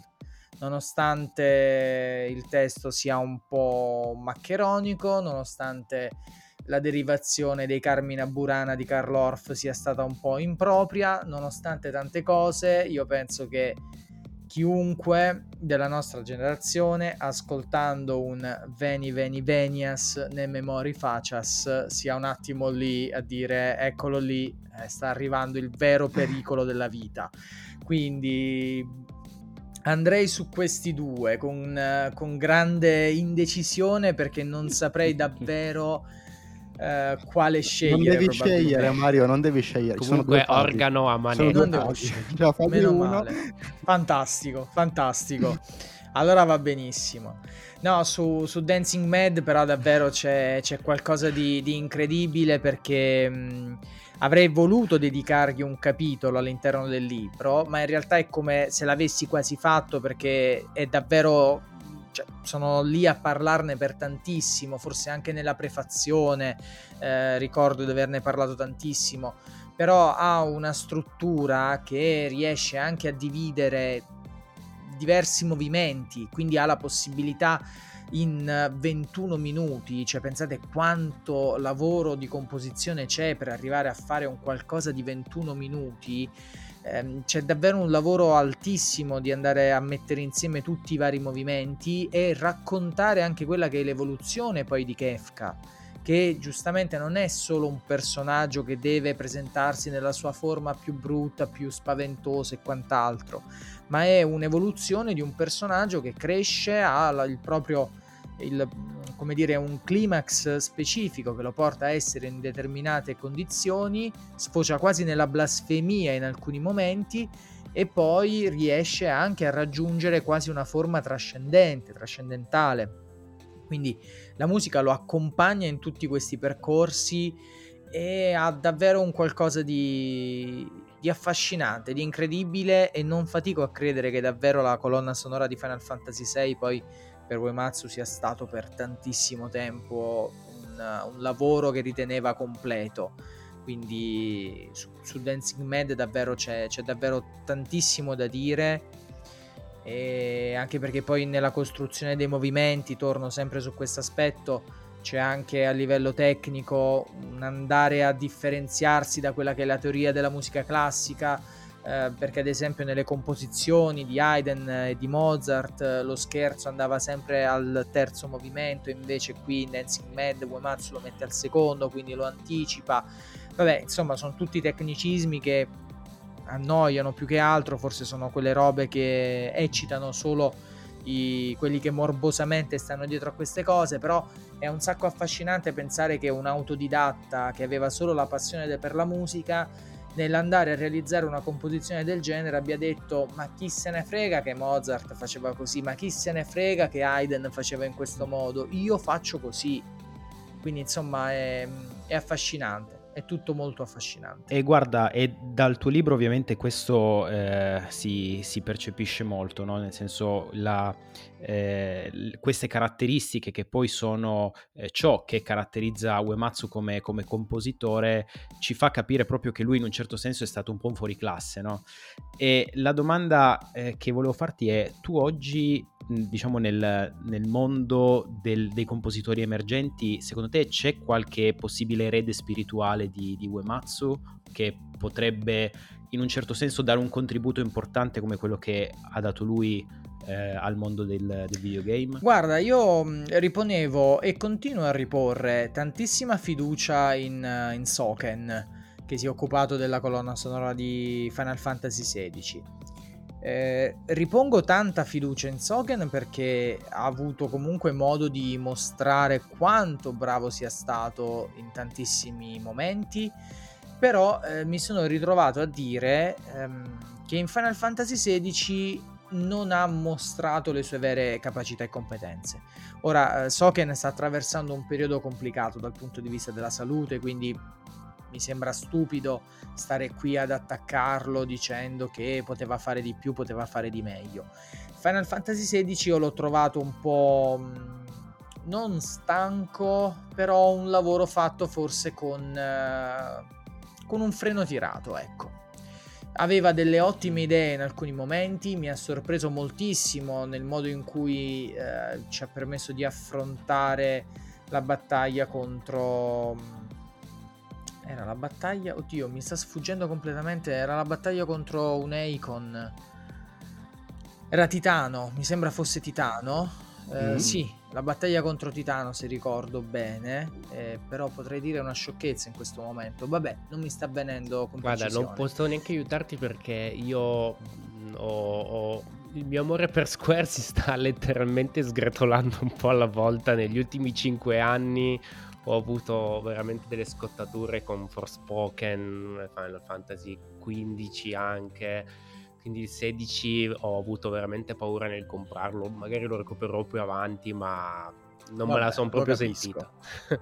Nonostante il testo sia un po' maccheronico, nonostante la derivazione dei Carmina Burana di Carl Orff sia stata un po' impropria, nonostante tante cose, io penso che chiunque della nostra generazione, ascoltando un Veni Veni Venias ne memori facias, sia un attimo lì a dire eccolo lì, eh, sta arrivando il vero pericolo della vita. Quindi andrei su questi due con, con grande indecisione, perché non saprei davvero Uh, quale scegliere. Non devi scegliere, Mario, non devi scegliere. Comunque organo a manetta. Non devo scegliere. Meno male. Fantastico, fantastico. Allora va benissimo. No, su, su Dancing Mad però davvero c'è, c'è qualcosa di, di incredibile, perché mh, avrei voluto dedicargli un capitolo all'interno del libro, ma in realtà è come se l'avessi quasi fatto, perché è davvero... Cioè, sono lì a parlarne per tantissimo, forse anche nella prefazione eh, ricordo di averne parlato tantissimo, però ha una struttura che riesce anche a dividere diversi movimenti, quindi ha la possibilità in ventuno minuti, cioè pensate quanto lavoro di composizione c'è per arrivare a fare un qualcosa di ventuno minuti. C'è davvero un lavoro altissimo di andare a mettere insieme tutti i vari movimenti e raccontare anche quella che è l'evoluzione poi di Kefka, che giustamente non è solo un personaggio che deve presentarsi nella sua forma più brutta, più spaventosa e quant'altro, ma è un'evoluzione di un personaggio che cresce, ha il proprio, il, come dire, un climax specifico che lo porta a essere in determinate condizioni, sfocia quasi nella blasfemia in alcuni momenti, e poi riesce anche a raggiungere quasi una forma trascendente, trascendentale. Quindi la musica lo accompagna in tutti questi percorsi e ha davvero un qualcosa di, di affascinante, di incredibile, e non fatico a credere che davvero la colonna sonora di Final Fantasy sei poi per Uematsu sia stato per tantissimo tempo un, un lavoro che riteneva completo. Quindi su, su Dancing Mad davvero c'è, c'è davvero tantissimo da dire, e anche perché poi nella costruzione dei movimenti, torno sempre su questo aspetto, c'è anche a livello tecnico un andare a differenziarsi da quella che è la teoria della musica classica, eh, perché ad esempio nelle composizioni di Haydn e di Mozart eh, lo scherzo andava sempre al terzo movimento, invece qui in Dancing Mad Uematsu lo mette al secondo, quindi lo anticipa. Vabbè, insomma, sono tutti tecnicismi che annoiano più che altro, forse sono quelle robe che eccitano solo i, quelli che morbosamente stanno dietro a queste cose, però è un sacco affascinante pensare che un autodidatta che aveva solo la passione per la musica, nell'andare a realizzare una composizione del genere, abbia detto: ma chi se ne frega che Mozart faceva così, ma chi se ne frega che Haydn faceva in questo modo, io faccio così. Quindi insomma è, è affascinante. È tutto molto affascinante. E guarda, e dal tuo libro ovviamente questo eh, si, si percepisce molto, no? Nel senso la, eh, queste caratteristiche che poi sono eh, ciò che caratterizza Uematsu come, come compositore, ci fa capire proprio che lui in un certo senso è stato un po' un fuoriclasse, no? E la domanda eh, che volevo farti è: tu oggi, diciamo nel, nel mondo del, dei compositori emergenti, secondo te c'è qualche possibile erede spirituale di, di Uematsu che potrebbe in un certo senso dare un contributo importante come quello che ha dato lui eh, al mondo del, del videogame? Guarda, io riponevo e continuo a riporre tantissima fiducia in, in Soken, che si è occupato della colonna sonora di Final Fantasy sedici. Eh, ripongo tanta fiducia in Soken perché ha avuto comunque modo di mostrare quanto bravo sia stato in tantissimi momenti, però eh, mi sono ritrovato a dire ehm, che in Final Fantasy sedici non ha mostrato le sue vere capacità e competenze. Ora eh, Soken sta attraversando un periodo complicato dal punto di vista della salute, quindi mi sembra stupido stare qui ad attaccarlo dicendo che poteva fare di più, poteva fare di meglio. Final Fantasy sedici io l'ho trovato un po' mh, non stanco, però un lavoro fatto forse con, eh, con un freno tirato, ecco. Aveva delle ottime idee in alcuni momenti, mi ha sorpreso moltissimo nel modo in cui eh, ci ha permesso di affrontare la battaglia contro... Era la battaglia... Oddio, mi sta sfuggendo completamente. Era la battaglia contro un Eikon. Era Titano, mi sembra fosse Titano. Eh, mm. Sì, la battaglia contro Titano, se ricordo bene. Eh, però potrei dire una sciocchezza in questo momento. Vabbè, non mi sta venendo con Guarda, precisione. non posso neanche aiutarti perché io ho... ho... il mio amore per Square si sta letteralmente sgretolando un po' alla volta. Negli ultimi cinque anni ho avuto veramente delle scottature con Forspoken, Final Fantasy quindici anche, quindi il sedici ho avuto veramente paura nel comprarlo. Magari lo recupererò più avanti, ma non Vabbè, me la sono proprio sentita.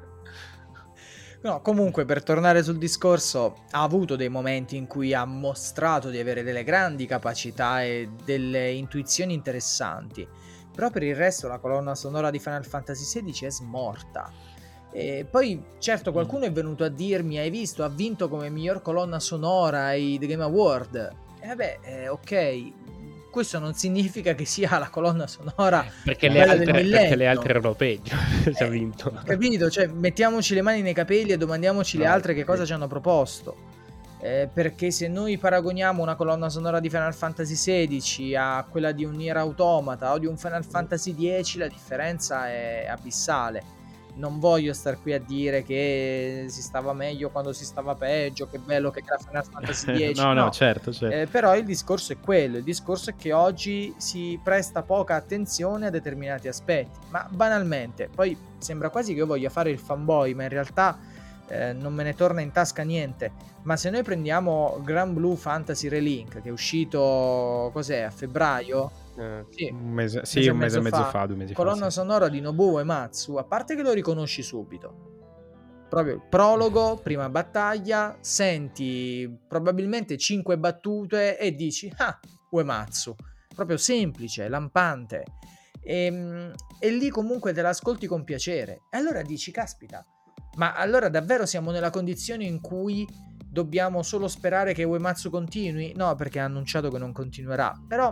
No, comunque, per tornare sul discorso, ha avuto dei momenti in cui ha mostrato di avere delle grandi capacità e delle intuizioni interessanti, però per il resto la colonna sonora di Final Fantasy sedici è smorta. E poi certo qualcuno è venuto a dirmi: hai visto, ha vinto come miglior colonna sonora ai The Game Award. E vabbè, eh, ok, questo non significa che sia la colonna sonora perché, le altre, perché le altre erano peggio. Ci ha eh, vinto, capito? Cioè, mettiamoci le mani nei capelli e domandiamoci no, le altre che cosa ci hanno proposto. Eh, perché se noi paragoniamo una colonna sonora di Final Fantasy sedici a quella di un Nier Automata o di un Final Fantasy dieci, la differenza è abissale. non voglio star qui a dire che si stava meglio quando si stava peggio, che bello che era Final Fantasy dieci, no, no, no, certo, certo. Eh, però il discorso è quello, il discorso è che oggi si presta poca attenzione a determinati aspetti, ma banalmente, poi sembra quasi che io voglia fare il fanboy, ma in realtà eh, non me ne torna in tasca niente. Ma se noi prendiamo Grand Blue Fantasy Relink, che è uscito, cos'è, a febbraio? Eh, Sì, un mese, sì, mese e un mese e mezzo mezzo fa. fa, due mesi Colonna fa, sì. sonora di Nobuo Uematsu, a parte che lo riconosci subito, proprio il prologo, prima battaglia, senti probabilmente cinque battute e dici ah, Uematsu, proprio semplice, lampante, e, e lì comunque te l'ascolti con piacere e allora dici caspita, ma allora davvero siamo nella condizione in cui dobbiamo solo sperare che Uematsu continui? No, perché ha annunciato che non continuerà, però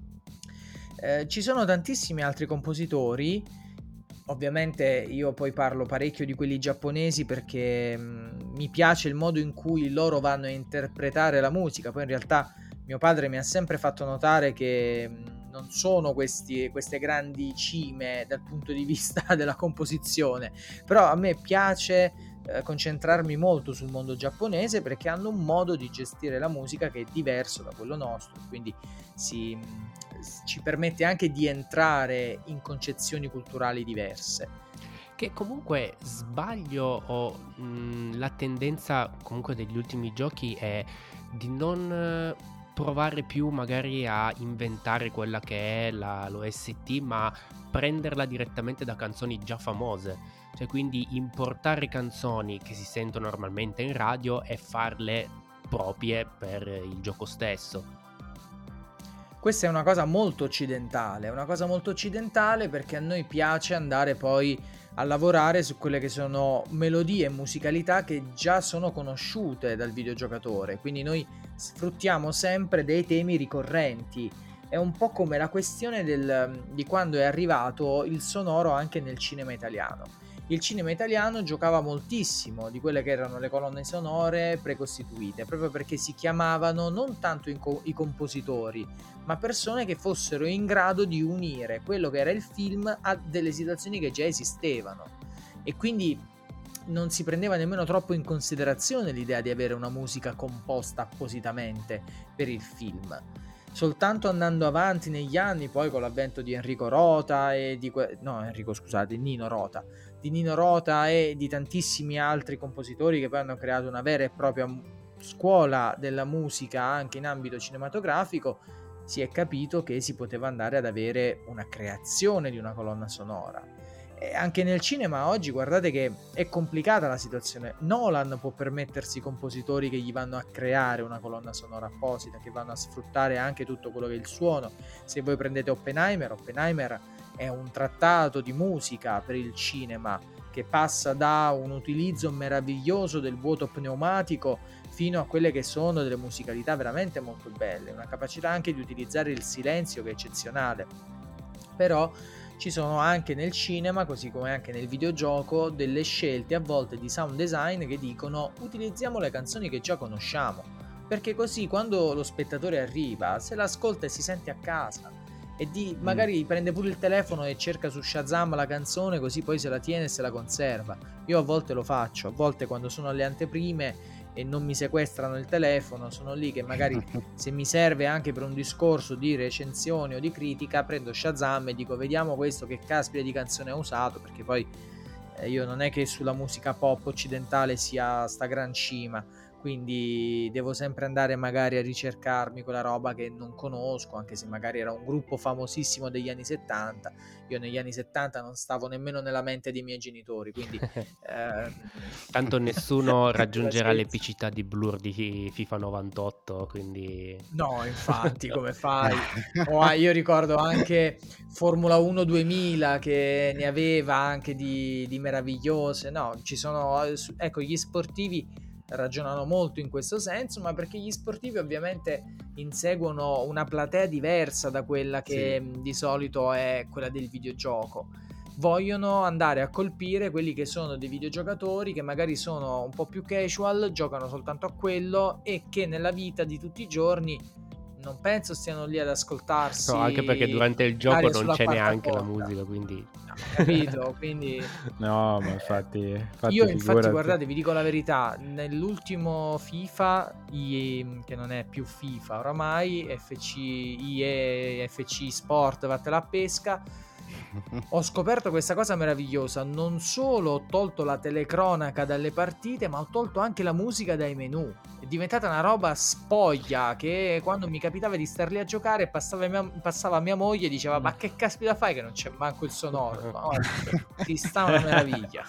eh, ci sono tantissimi altri compositori. Ovviamente io poi parlo parecchio di quelli giapponesi perché mh, mi piace il modo in cui loro vanno a interpretare la musica. Poi in realtà mio padre mi ha sempre fatto notare che mh, non sono questi, queste grandi cime dal punto di vista della composizione, però a me piace eh, concentrarmi molto sul mondo giapponese perché hanno un modo di gestire la musica che è diverso da quello nostro, quindi si... Mh, ci permette anche di entrare in concezioni culturali diverse. Che comunque sbaglio o mh, la tendenza comunque degli ultimi giochi è di non provare più magari a inventare quella che è la, l'O S T, ma prenderla direttamente da canzoni già famose, cioè quindi importare canzoni che si sentono normalmente in radio e farle proprie per il gioco stesso. Questa è una cosa molto occidentale, una cosa molto occidentale perché a noi piace andare poi a lavorare su quelle che sono melodie e musicalità che già sono conosciute dal videogiocatore, quindi noi sfruttiamo sempre dei temi ricorrenti. È un po' come la questione del, di quando è arrivato il sonoro anche nel cinema italiano. Il cinema italiano giocava moltissimo di quelle che erano le colonne sonore precostituite, proprio perché si chiamavano non tanto i, co- i compositori, ma persone che fossero in grado di unire quello che era il film a delle situazioni che già esistevano. E quindi non si prendeva nemmeno troppo in considerazione l'idea di avere una musica composta appositamente per il film. Soltanto andando avanti negli anni, poi con l'avvento di Enrico Rota e di que- no Enrico scusate Nino Rota di Nino Rota e di tantissimi altri compositori che poi hanno creato una vera e propria scuola della musica anche in ambito cinematografico, si è capito che si poteva andare ad avere una creazione di una colonna sonora. E anche nel cinema oggi guardate che è complicata la situazione. Nolan può permettersi compositori che gli vanno a creare una colonna sonora apposita, che vanno a sfruttare anche tutto quello che è il suono. Se voi prendete Oppenheimer, Oppenheimer è un trattato di musica per il cinema che passa da un utilizzo meraviglioso del vuoto pneumatico fino a quelle che sono delle musicalità veramente molto belle, una capacità anche di utilizzare il silenzio che è eccezionale. Però ci sono anche nel cinema, così come anche nel videogioco, delle scelte a volte di sound design che dicono utilizziamo le canzoni che già conosciamo, perché così quando lo spettatore arriva se l'ascolta e si sente a casa e di, magari mm. prende pure il telefono e cerca su Shazam la canzone, così poi se la tiene e se la conserva. Io a volte lo faccio, a volte quando sono alle anteprime e non mi sequestrano il telefono, sono lì che magari se mi serve anche per un discorso di recensione o di critica prendo Shazam e dico vediamo questo che caspita di canzone ha usato, perché poi eh, io non è che sulla musica pop occidentale sia sta gran cima, quindi devo sempre andare magari a ricercarmi quella roba che non conosco, anche se magari era un gruppo famosissimo degli anni settanta. Io negli anni settanta non stavo nemmeno nella mente dei miei genitori, quindi eh, tanto nessuno raggiungerà l'epicità di Blur di FIFA novantotto, quindi no, infatti, come fai? Oh, io ricordo anche Formula uno duemila che ne aveva anche di, di meravigliose. No, ci sono, ecco, gli sportivi ragionano molto in questo senso, ma perché gli sportivi ovviamente inseguono una platea diversa da quella che sì. di solito è quella del videogioco. Vogliono andare a colpire quelli che sono dei videogiocatori che magari sono un po' più casual, giocano soltanto a quello e che nella vita di tutti i giorni non penso stiano lì ad ascoltarsi. No, anche perché durante il gioco non c'è neanche porta. la musica, quindi... Capito? Quindi... No, ma infatti... infatti io infatti figurati. guardate, vi dico la verità, nell'ultimo FIFA, I E, che non è più FIFA oramai, F C, I E, F C Sport, vattela a pesca, ho scoperto questa cosa meravigliosa. Non solo ho tolto la telecronaca dalle partite, ma ho tolto anche la musica dai menu. È diventata una roba spoglia che quando mi capitava di star lì a giocare passava mia, passava mia moglie e diceva ma che caspita fai che non c'è manco il sonoro. Ma, oh, ti sta una meraviglia.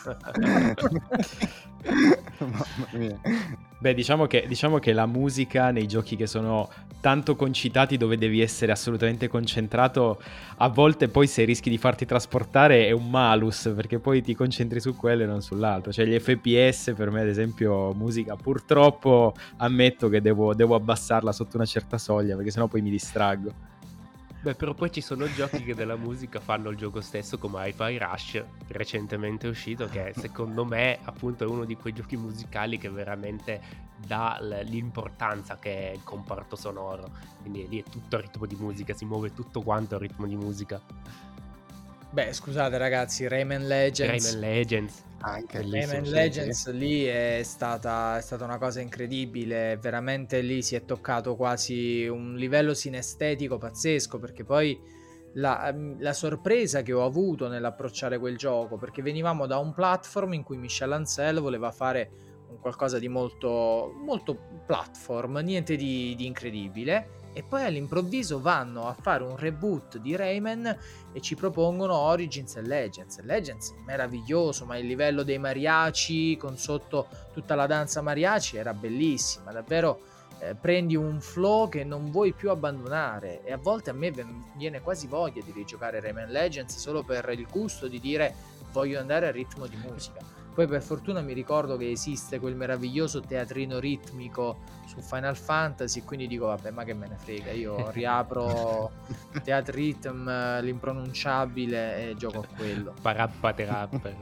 Mamma mia. Beh, diciamo che, diciamo che la musica nei giochi che sono tanto concitati, dove devi essere assolutamente concentrato, a volte poi se rischi di farti trasportare è un malus, perché poi ti concentri su quello e non sull'altro. Cioè gli F P S per me, ad esempio, musica, purtroppo ammetto che devo, devo abbassarla sotto una certa soglia, perché sennò poi mi distraggo. Beh, però poi ci sono giochi che della musica fanno il gioco stesso, come Hi-Fi Rush, recentemente uscito, che secondo me appunto è uno di quei giochi musicali che veramente dà l'importanza che è il comparto sonoro. Quindi lì è tutto a ritmo di musica, si muove tutto quanto a ritmo di musica. Beh, scusate ragazzi, Rayman Legends. Rayman Legends. Anche Rayman sì, Legends sì. lì è stata, è stata una cosa incredibile, veramente lì si è toccato quasi un livello sinestetico pazzesco, perché poi la, la sorpresa che ho avuto nell'approcciare quel gioco, perché venivamo da un platform in cui Michel Ancel voleva fare un qualcosa di molto, molto platform, niente di, di incredibile, e poi all'improvviso vanno a fare un reboot di Rayman e ci propongono Origins e Legends. Legends meraviglioso, ma il livello dei mariachi con sotto tutta la danza mariachi era bellissima, davvero. Eh, prendi un flow che non vuoi più abbandonare, e a volte a me viene quasi voglia di rigiocare Rayman Legends solo per il gusto di dire voglio andare al ritmo di musica. Poi per fortuna mi ricordo che esiste quel meraviglioso teatrino ritmico su Final Fantasy, quindi dico vabbè, ma che me ne frega, io riapro Theat Rhythm, l'impronunciabile, e gioco a quello. Parappaterapper.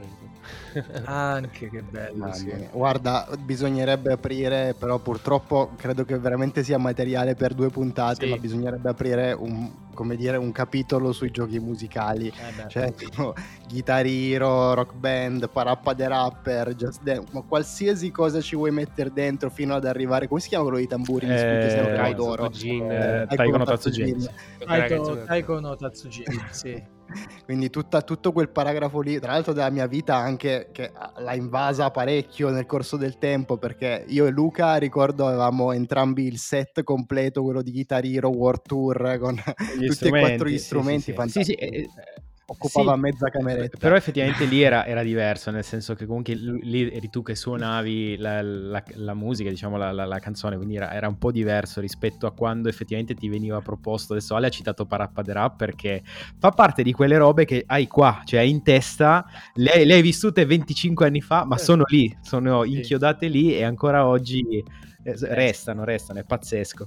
Anche che bello, Ah, sì. guarda, bisognerebbe aprire, però purtroppo credo che veramente sia materiale per due puntate, Sì. ma bisognerebbe aprire un, come dire, un capitolo sui giochi musicali, Eh beh, cioè tipo Guitar Hero, Rock Band, Parappa the Rapper, Just Dance, ma qualsiasi cosa ci vuoi mettere dentro fino ad arrivare, come si chiama quello dei tamburi? Mi sfugge sempre il Eh, d'oro. Tatsujin, Eh, Taiko Taiko no Tatsujin. Tatsujin. Taiko, Taiko no Tatsujin, sì. Quindi tutta, tutto quel paragrafo lì, tra l'altro della mia vita anche, che l'ha invasa parecchio nel corso del tempo, perché io e Luca ricordo avevamo entrambi il set completo, quello di Guitar Hero World Tour, con Gli tutti e quattro gli strumenti, sì, strumenti sì, sì. fantastici. Sì, sì, eh, Occupava sì, mezza cameretta. però effettivamente lì era, era diverso, nel senso che comunque lì eri tu che suonavi la, la, la musica, diciamo la, la, la canzone, quindi era, era un po' diverso rispetto a quando effettivamente ti veniva proposto. Adesso Ale ha citato Parappa the Rap perché fa parte di quelle robe che hai qua, cioè hai in testa, le, le hai vissute venticinque anni fa, ma sono lì, sono inchiodate lì e ancora oggi eh, restano, restano, è pazzesco.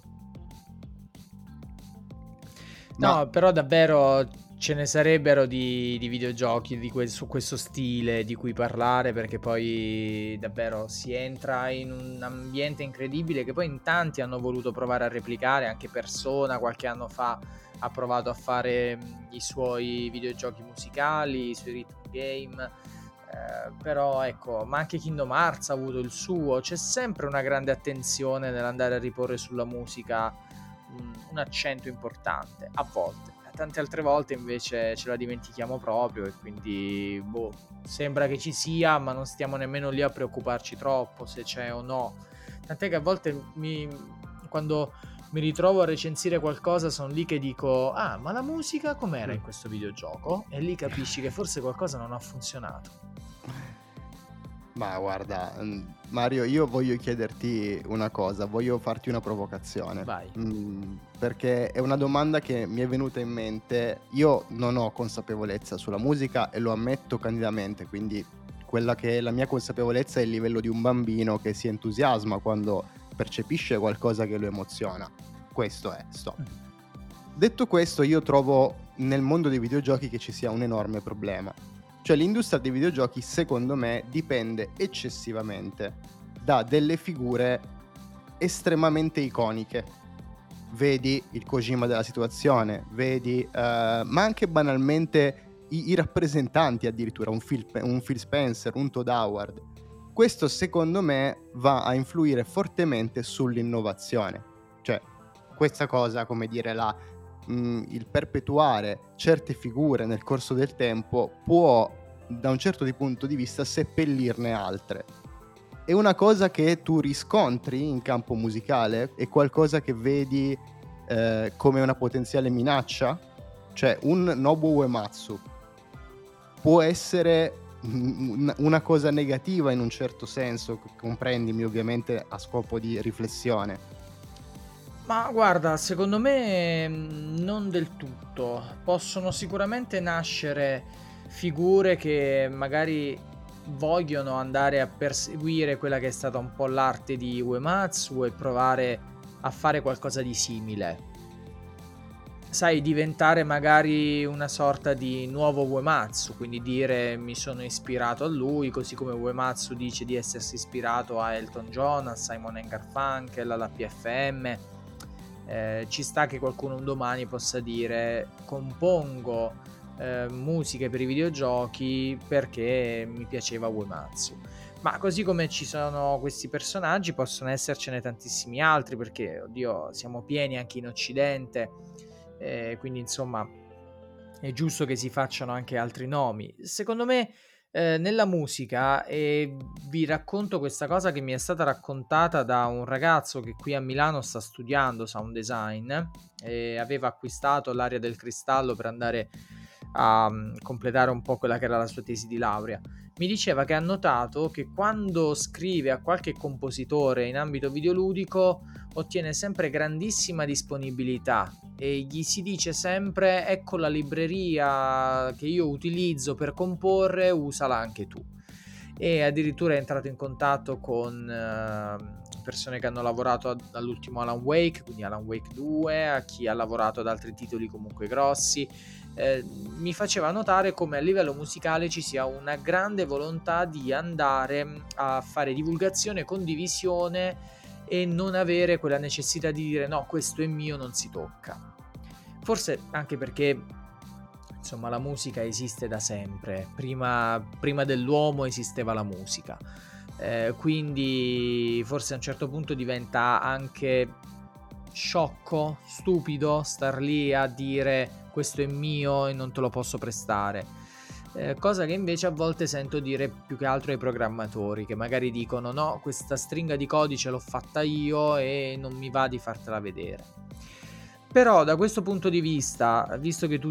No, Ma- però davvero ce ne sarebbero di, di videogiochi di que- su questo stile di cui parlare, perché poi davvero si entra in un ambiente incredibile che poi in tanti hanno voluto provare a replicare. Anche Persona qualche anno fa ha provato a fare mh, i suoi videogiochi musicali, i suoi rhythm game, eh, però ecco, ma anche Kingdom Hearts ha avuto il suo. C'è sempre una grande attenzione nell'andare a riporre sulla musica un, un accento importante, a volte. Tante altre volte invece ce la dimentichiamo proprio, e quindi boh, sembra che ci sia, ma non stiamo nemmeno lì a preoccuparci troppo se c'è o no. Tant'è che a volte mi, quando mi ritrovo a recensire qualcosa, sono lì che dico ah, ma la musica com'era in questo videogioco? E lì capisci che forse qualcosa non ha funzionato. Ma guarda, Mario, io voglio chiederti una cosa, voglio farti una provocazione. Vai. Mm, perché è una domanda che mi è venuta in mente. Io non ho consapevolezza sulla musica e lo ammetto candidamente, quindi quella che è la mia consapevolezza è il livello di un bambino che si entusiasma quando percepisce qualcosa che lo emoziona. Questo è, stop. Detto questo, io trovo nel mondo dei videogiochi che ci sia un enorme problema. Cioè l'industria dei videogiochi, secondo me, dipende eccessivamente da delle figure estremamente iconiche, vedi il Kojima della situazione, vedi uh, ma anche banalmente i, i rappresentanti addirittura, un Phil, un Phil Spencer, un Todd Howard. Questo secondo me va a influire fortemente sull'innovazione, cioè questa cosa, come dire, la, mh, il perpetuare certe figure nel corso del tempo può da un certo di punto di vista seppellirne altre. È una cosa che tu riscontri in campo musicale? È qualcosa che vedi eh, come una potenziale minaccia? Cioè un Nobuo Uematsu può essere una cosa negativa in un certo senso, comprendimi, ovviamente a scopo di riflessione. Ma guarda, secondo me non del tutto. Possono sicuramente nascere figure che magari vogliono andare a perseguire quella che è stata un po' l'arte di Uematsu e provare a fare qualcosa di simile. Sai, diventare magari una sorta di nuovo Uematsu, quindi dire mi sono ispirato a lui, così come Uematsu dice di essersi ispirato a Elton John, a Simon and Garfunkel, alla P F M. Eh, ci sta che qualcuno un domani possa dire compongo eh, musiche per i videogiochi perché mi piaceva Uematsu. Ma così come ci sono questi personaggi, possono essercene tantissimi altri, perché oddio, siamo pieni anche in Occidente. Eh, quindi insomma è giusto che si facciano anche altri nomi. Secondo me eh, nella musica, e vi racconto questa cosa che mi è stata raccontata da un ragazzo che qui a Milano sta studiando sound design e aveva acquistato l'Aria del Cristallo per andare a um, completare un po' quella che era la sua tesi di laurea. Mi diceva che ha notato che quando scrive a qualche compositore in ambito videoludico ottiene sempre grandissima disponibilità e gli si dice sempre ecco la libreria che io utilizzo per comporre, usala anche tu. E addirittura è entrato in contatto con uh, persone che hanno lavorato ad, all'ultimo Alan Wake, quindi Alan Wake due, a chi ha lavorato ad altri titoli comunque grossi. Eh, mi faceva notare come a livello musicale ci sia una grande volontà di andare a fare divulgazione, condivisione e non avere quella necessità di dire no, questo è mio, non si tocca. Forse anche perché insomma la musica esiste da sempre, prima, prima dell'uomo esisteva la musica, eh, quindi forse a un certo punto diventa anche sciocco, stupido star lì a dire questo è mio e non te lo posso prestare, eh, cosa che invece a volte sento dire più che altro ai programmatori, che magari dicono no, questa stringa di codice l'ho fatta io e non mi va di fartela vedere. Però da questo punto di vista, visto che tu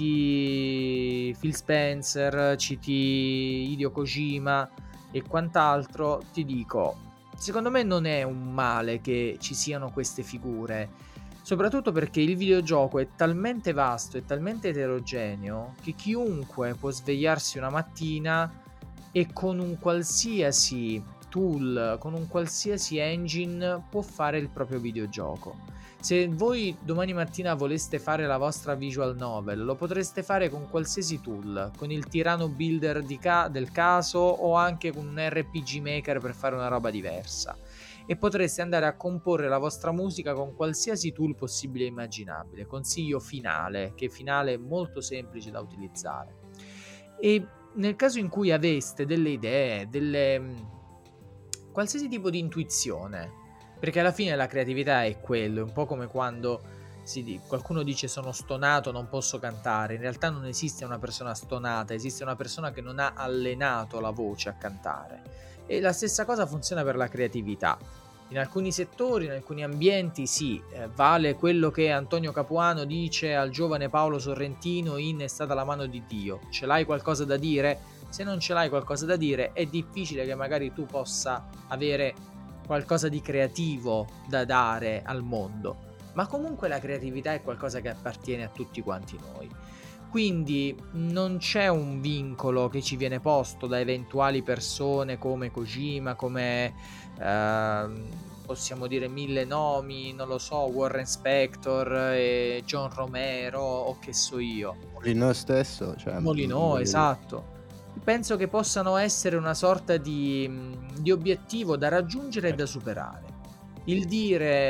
citi Phil Spencer, citi Hideo Kojima e quant'altro, ti dico, secondo me non è un male che ci siano queste figure, soprattutto perché il videogioco è talmente vasto e talmente eterogeneo che chiunque può svegliarsi una mattina e con un qualsiasi tool, con un qualsiasi engine può fare il proprio videogioco. Se voi domani mattina voleste fare la vostra visual novel, lo potreste fare con qualsiasi tool, con il Tirano Builder di ca- del caso o anche con un R P G Maker per fare una roba diversa. E potreste andare a comporre la vostra musica con qualsiasi tool possibile e immaginabile. Consiglio Finale, che Finale è molto semplice da utilizzare. E nel caso in cui aveste delle idee, delle qualsiasi tipo di intuizione, perché alla fine la creatività è quello, è un po' come quando si dice, qualcuno dice sono stonato, non posso cantare. In realtà non esiste una persona stonata, esiste una persona che non ha allenato la voce a cantare. E la stessa cosa funziona per la creatività. In alcuni settori, in alcuni ambienti sì, eh, vale quello che Antonio Capuano dice al giovane Paolo Sorrentino in È stata la mano di Dio. Ce l'hai qualcosa da dire? Se non ce l'hai qualcosa da dire è difficile che magari tu possa avere qualcosa di creativo da dare al mondo, ma comunque la creatività è qualcosa che appartiene a tutti quanti noi, quindi non c'è un vincolo che ci viene posto da eventuali persone come Kojima, come eh, possiamo dire mille nomi, non lo so, Warren Spector e John Romero o che so io, Molyneux stesso, cioè Molyneux, esatto. Penso che possano essere una sorta di, di obiettivo da raggiungere e da superare. Il dire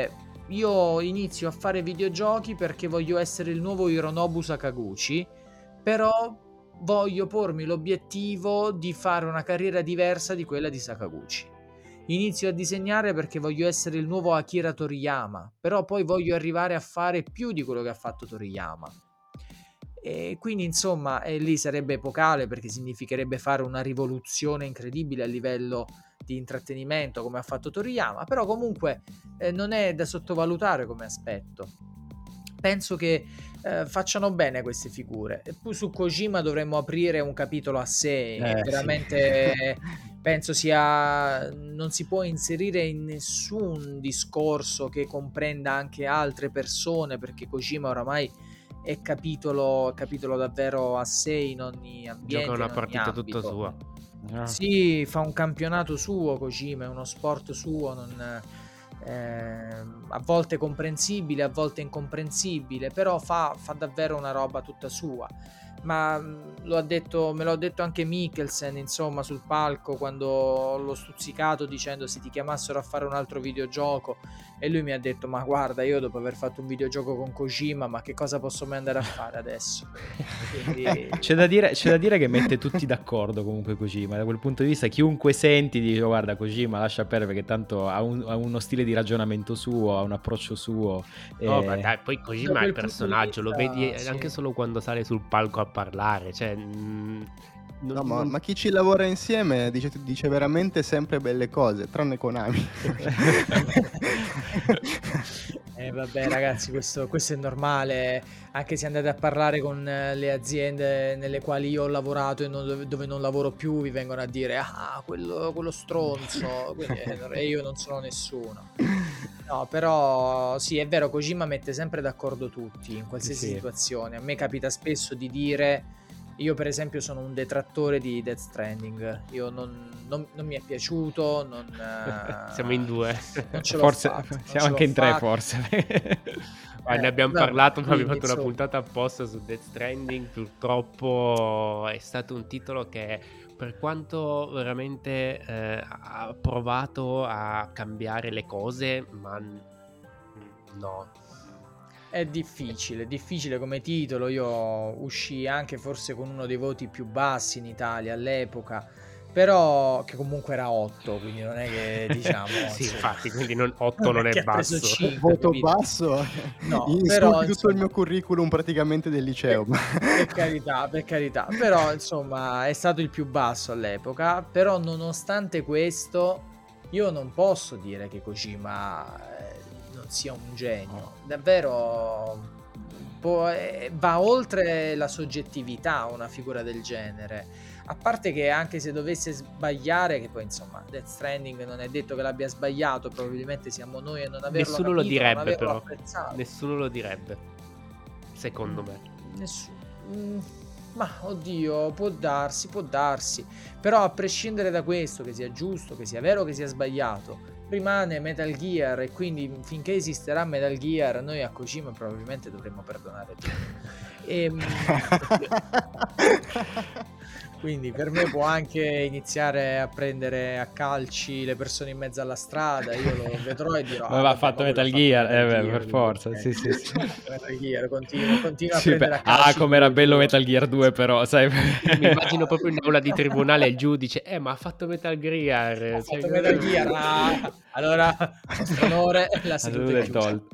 io inizio a fare videogiochi perché voglio essere il nuovo Hironobu Sakaguchi, però voglio pormi l'obiettivo di fare una carriera diversa di quella di Sakaguchi. Inizio a disegnare perché voglio essere il nuovo Akira Toriyama, però poi voglio arrivare a fare più di quello che ha fatto Toriyama. E quindi insomma e lì sarebbe epocale, perché significherebbe fare una rivoluzione incredibile a livello di intrattenimento come ha fatto Toriyama, però comunque eh, non è da sottovalutare come aspetto. Penso che eh, facciano bene queste figure, e poi su Kojima dovremmo aprire un capitolo a sé, Eh, veramente sì. Penso sia non si può inserire in nessun discorso che comprenda anche altre persone, perché Kojima oramai è capitolo, capitolo davvero a sé in ogni ambiente, Gioca una in ogni partita ambito. tutta sua. Ah. Sì, fa un campionato suo Kojima, è uno sport suo, non, eh, a volte comprensibile, a volte incomprensibile, però fa, fa davvero una roba tutta sua. Ma lo ha detto, me lo ha detto anche Mikkelsen, insomma, sul palco, quando l'ho stuzzicato dicendo se ti chiamassero a fare un altro videogioco, e lui mi ha detto ma guarda, io dopo aver fatto un videogioco con Kojima, ma che cosa posso mai andare a fare adesso? Quindi... c'è, da dire, c'è da dire che mette tutti d'accordo comunque Kojima, da quel punto di vista chiunque senti dice guarda Kojima lascia perdere, perché tanto ha, un, ha uno stile di ragionamento suo, ha un approccio suo. No, e... ma dai, poi Kojima è il personaggio, lo vedi sì. anche solo quando sale sul palco a parlare, cioè... Mh, non, No, ma, non... ma chi ci lavora insieme dice, dice veramente sempre belle cose, tranne Konami. Eh, vabbè ragazzi, questo, questo è normale, anche se andate a parlare con le aziende nelle quali io ho lavorato e non, dove non lavoro più, vi vengono a dire ah, quello, quello stronzo, quindi, e io non sono nessuno. No, però sì, è vero, Kojima mette sempre d'accordo tutti in qualsiasi Sì. situazione. A me capita spesso di dire, io per esempio sono un detrattore di Death Stranding, io non, non, non mi è piaciuto, non, eh, Siamo in due. non ce l'ho Forse fatta, non siamo ce anche l'ho in tre, fatta. forse. Ah, ne Eh, abbiamo vabbè, parlato, ma abbiamo quindi, fatto una insomma. puntata apposta su Death Stranding. Purtroppo è stato un titolo che, per quanto veramente eh, ha provato a cambiare le cose, ma n- no. È difficile, difficile come titolo. Io uscii anche forse con uno dei voti più bassi in Italia all'epoca, però che comunque era otto, quindi non è che diciamo Sì, insomma, infatti, quindi non, otto non che è ha preso basso. cinque, Voto capito? basso, No, insulti però, tutto insomma, il mio curriculum praticamente del liceo. per carità, per carità, però insomma è stato il più basso all'epoca. Però nonostante questo io non posso dire che Kojima eh, non sia un genio, davvero può- eh, va oltre la soggettività una figura del genere. A parte che anche se dovesse sbagliare, che poi insomma Death Stranding non è detto che l'abbia sbagliato, probabilmente siamo noi a non averlo Nessuno capito, lo non direbbe, averlo però. apprezzato. Nessuno lo direbbe, secondo me. Nessuno. Mm, ma oddio, può darsi, può darsi. Però a prescindere da questo, che sia giusto, che sia vero, che sia sbagliato, rimane Metal Gear, e quindi finché esisterà Metal Gear noi a Kojima probabilmente dovremmo perdonare tutto. E, quindi per me può anche iniziare a prendere a calci le persone in mezzo alla strada, io lo vedrò e dirò Ma ah, va, ha vabbè, fatto ma quello Metal ha fatto Gear, Metal eh, beh, Gear, per quindi, forza, ok. sì, sì, sì. Metal Gear, continua, continua a Sì, prendere beh, a calci ah, com'era il bello tuo- Metal Gear due, però, sai. Mi immagino proprio in aula di tribunale il giudice, eh, ma ha fatto Metal Gear. Ha Cioè, fatto Metal Gear, ah, allora vostro onore, la seduta è è chiusa. tolto.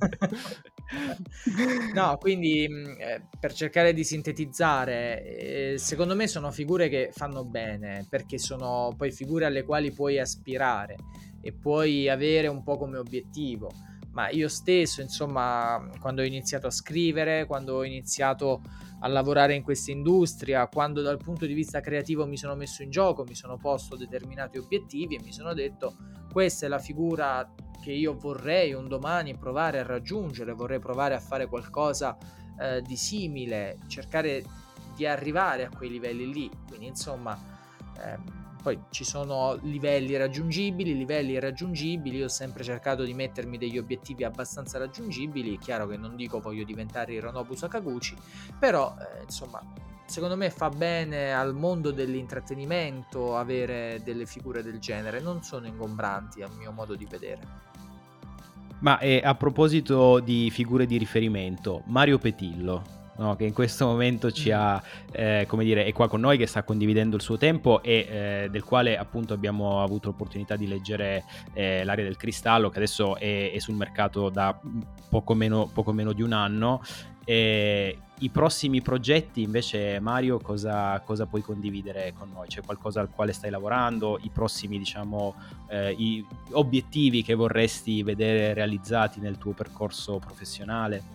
No, quindi mh, eh, per cercare di sintetizzare, eh, secondo me sono figure che fanno bene, perché sono poi figure alle quali puoi aspirare e puoi avere un po' come obiettivo. Ma io stesso, insomma, quando ho iniziato a scrivere, quando ho iniziato a lavorare in questa industria, quando dal punto di vista creativo mi sono messo in gioco, mi sono posto determinati obiettivi e mi sono detto questa è la figura che io vorrei un domani provare a raggiungere, vorrei provare a fare qualcosa eh, di simile, cercare di arrivare a quei livelli lì. Quindi insomma ehm, poi ci sono livelli raggiungibili, livelli irraggiungibili. Io ho sempre cercato di mettermi degli obiettivi abbastanza raggiungibili. È chiaro che non dico voglio diventare Hironobu Sakaguchi, però eh, insomma secondo me fa bene al mondo dell'intrattenimento avere delle figure del genere, non sono ingombranti a mio modo di vedere. Ma eh, a proposito di figure di riferimento, Mario Petillo, no, che in questo momento ci ha, eh, come dire, è qua con noi, che sta condividendo il suo tempo e eh, del quale appunto abbiamo avuto l'opportunità di leggere eh, L'Aria del Cristallo, che adesso è, è sul mercato da poco meno, poco meno di un anno. E i prossimi progetti invece, Mario, cosa, cosa puoi condividere con noi? C'è qualcosa al quale stai lavorando? I prossimi, diciamo, eh, i obiettivi che vorresti vedere realizzati nel tuo percorso professionale?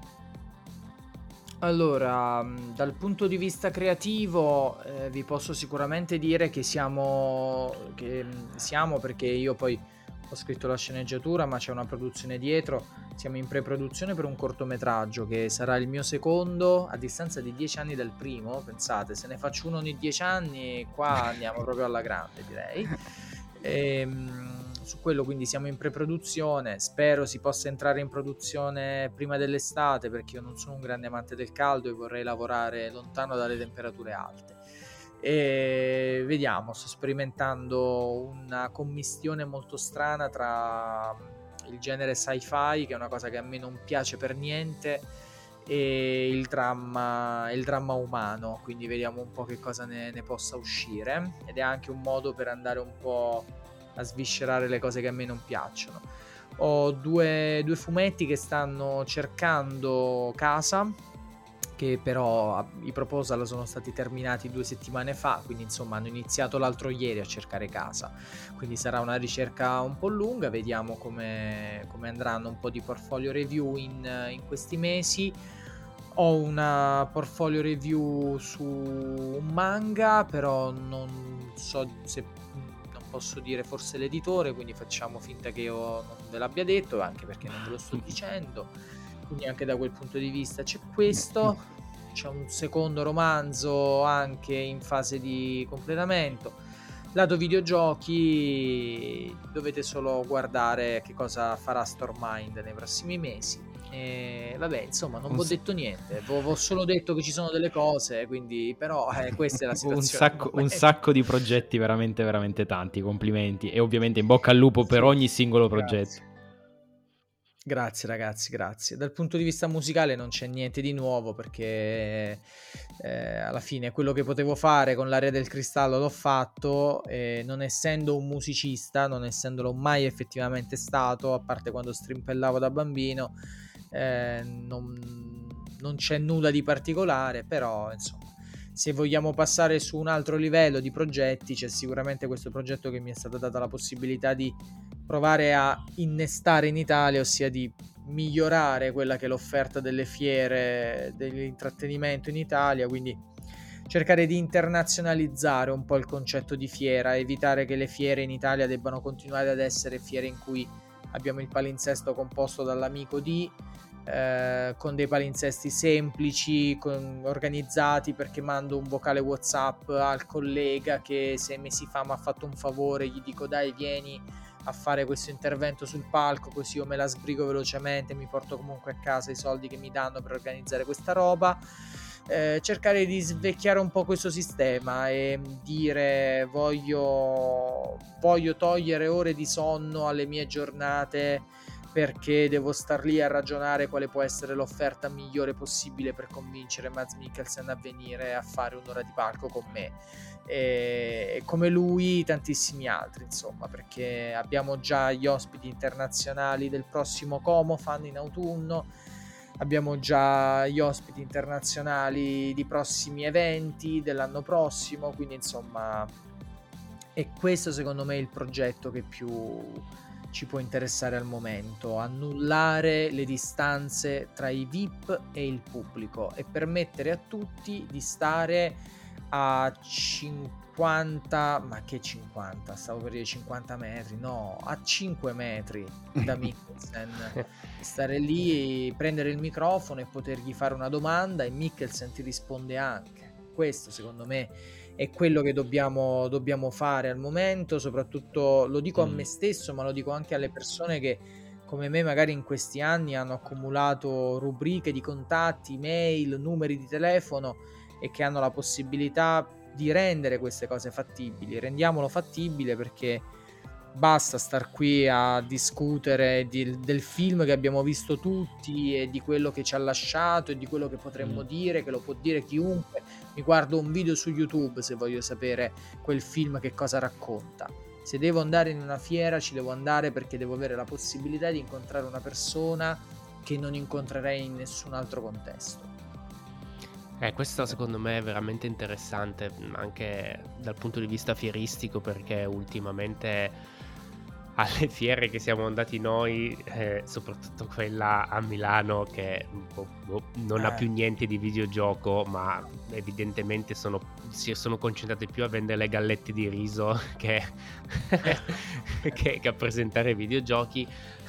Allora, mh, dal punto di vista creativo, eh, vi posso sicuramente dire che siamo, che mh, siamo perché io poi ho scritto la sceneggiatura, ma c'è una produzione dietro. Siamo in pre-produzione per un cortometraggio che sarà il mio secondo a distanza di dieci anni dal primo. Pensate, se ne faccio uno ogni dieci anni, qua andiamo proprio alla grande, direi. E, mh, su quello quindi siamo in pre-produzione, spero si possa entrare in produzione prima dell'estate, perché io non sono un grande amante del caldo e vorrei lavorare lontano dalle temperature alte. E vediamo, sto sperimentando una commistione molto strana tra il genere sci-fi, che è una cosa che a me non piace per niente, e il dramma, il dramma umano, quindi vediamo un po' che cosa ne, ne possa uscire, ed è anche un modo per andare un po' a sviscerare le cose che a me non piacciono. Ho due, due fumetti che stanno cercando casa, che però i proposal sono stati terminati due settimane fa, quindi insomma hanno iniziato l'altro ieri a cercare casa, quindi sarà una ricerca un po' lunga, vediamo come, come andranno un po' di portfolio review in, in questi mesi. Ho una portfolio review su un manga, però non so se posso dire forse l'editore, quindi facciamo finta che io non ve l'abbia detto, anche perché non ve lo sto dicendo, quindi anche da quel punto di vista c'è questo. C'è un secondo romanzo anche in fase di completamento. Lato videogiochi dovete solo guardare che cosa farà Stormmind nei prossimi mesi. E vabbè, insomma, non vi ho detto niente, vi ho solo detto che ci sono delle cose, quindi però eh, questa è la situazione. un, sacco, un sacco di progetti, veramente veramente tanti, complimenti, e ovviamente in bocca al lupo per sì, ogni singolo progetto. Grazie. Grazie ragazzi, grazie. Dal punto di vista musicale non c'è niente di nuovo, perché eh, alla fine quello che potevo fare con L'Aria del Cristallo l'ho fatto, e non essendo un musicista, non essendolo mai effettivamente stato, a parte quando strimpellavo da bambino, eh, non, non c'è nulla di particolare, però insomma, se vogliamo passare su un altro livello di progetti, c'è sicuramente questo progetto che mi è stata data la possibilità di provare a innestare in Italia, ossia di migliorare quella che è l'offerta delle fiere dell'intrattenimento in Italia, quindi cercare di internazionalizzare un po' il concetto di fiera, evitare che le fiere in Italia debbano continuare ad essere fiere in cui abbiamo il palinsesto composto dall'amico di, eh, con dei palinsesti semplici, con, organizzati perché mando un vocale WhatsApp al collega che sei mesi fa mi ha fatto un favore, gli dico dai vieni a fare questo intervento sul palco, così io me la sbrigo velocemente, mi porto comunque a casa i soldi che mi danno per organizzare questa roba. Eh, cercare di svecchiare un po' questo sistema e dire voglio, voglio togliere ore di sonno alle mie giornate perché devo star lì a ragionare quale può essere l'offerta migliore possibile per convincere Mads Mikkelsen a venire a fare un'ora di palco con me, e come lui tantissimi altri, insomma, perché abbiamo già gli ospiti internazionali del prossimo Comofan in autunno, abbiamo già gli ospiti internazionali di prossimi eventi dell'anno prossimo, quindi insomma è questo secondo me il progetto che più ci può interessare al momento: annullare le distanze tra i V I P e il pubblico e permettere a tutti di stare a cinquanta, ma che cinquanta, stavo per dire cinquanta metri, no, a cinque metri da Mikkelsen, stare lì, prendere il microfono e potergli fare una domanda e Mikkelsen ti risponde anche. Questo secondo me è quello che dobbiamo, dobbiamo fare al momento, soprattutto lo dico mm. a me stesso, ma lo dico anche alle persone che come me magari in questi anni hanno accumulato rubriche di contatti, mail, numeri di telefono e che hanno la possibilità di rendere queste cose fattibili. Rendiamolo fattibile, perché basta star qui a discutere di, del film che abbiamo visto tutti e di quello che ci ha lasciato e di quello che potremmo Mm. dire, che lo può dire chiunque. Mi guardo un video su YouTube se voglio sapere quel film che cosa racconta. Se devo andare in una fiera ci devo andare perché devo avere la possibilità di incontrare una persona che non incontrerei in nessun altro contesto. Eh, questo secondo me è veramente interessante anche dal punto di vista fieristico, perché ultimamente alle fiere che siamo andati noi, eh, soprattutto quella a Milano che boh, boh, non ha Eh. più niente di videogioco, ma evidentemente sono, si sono concentrate più a vendere le gallette di riso che, che, che a presentare videogiochi.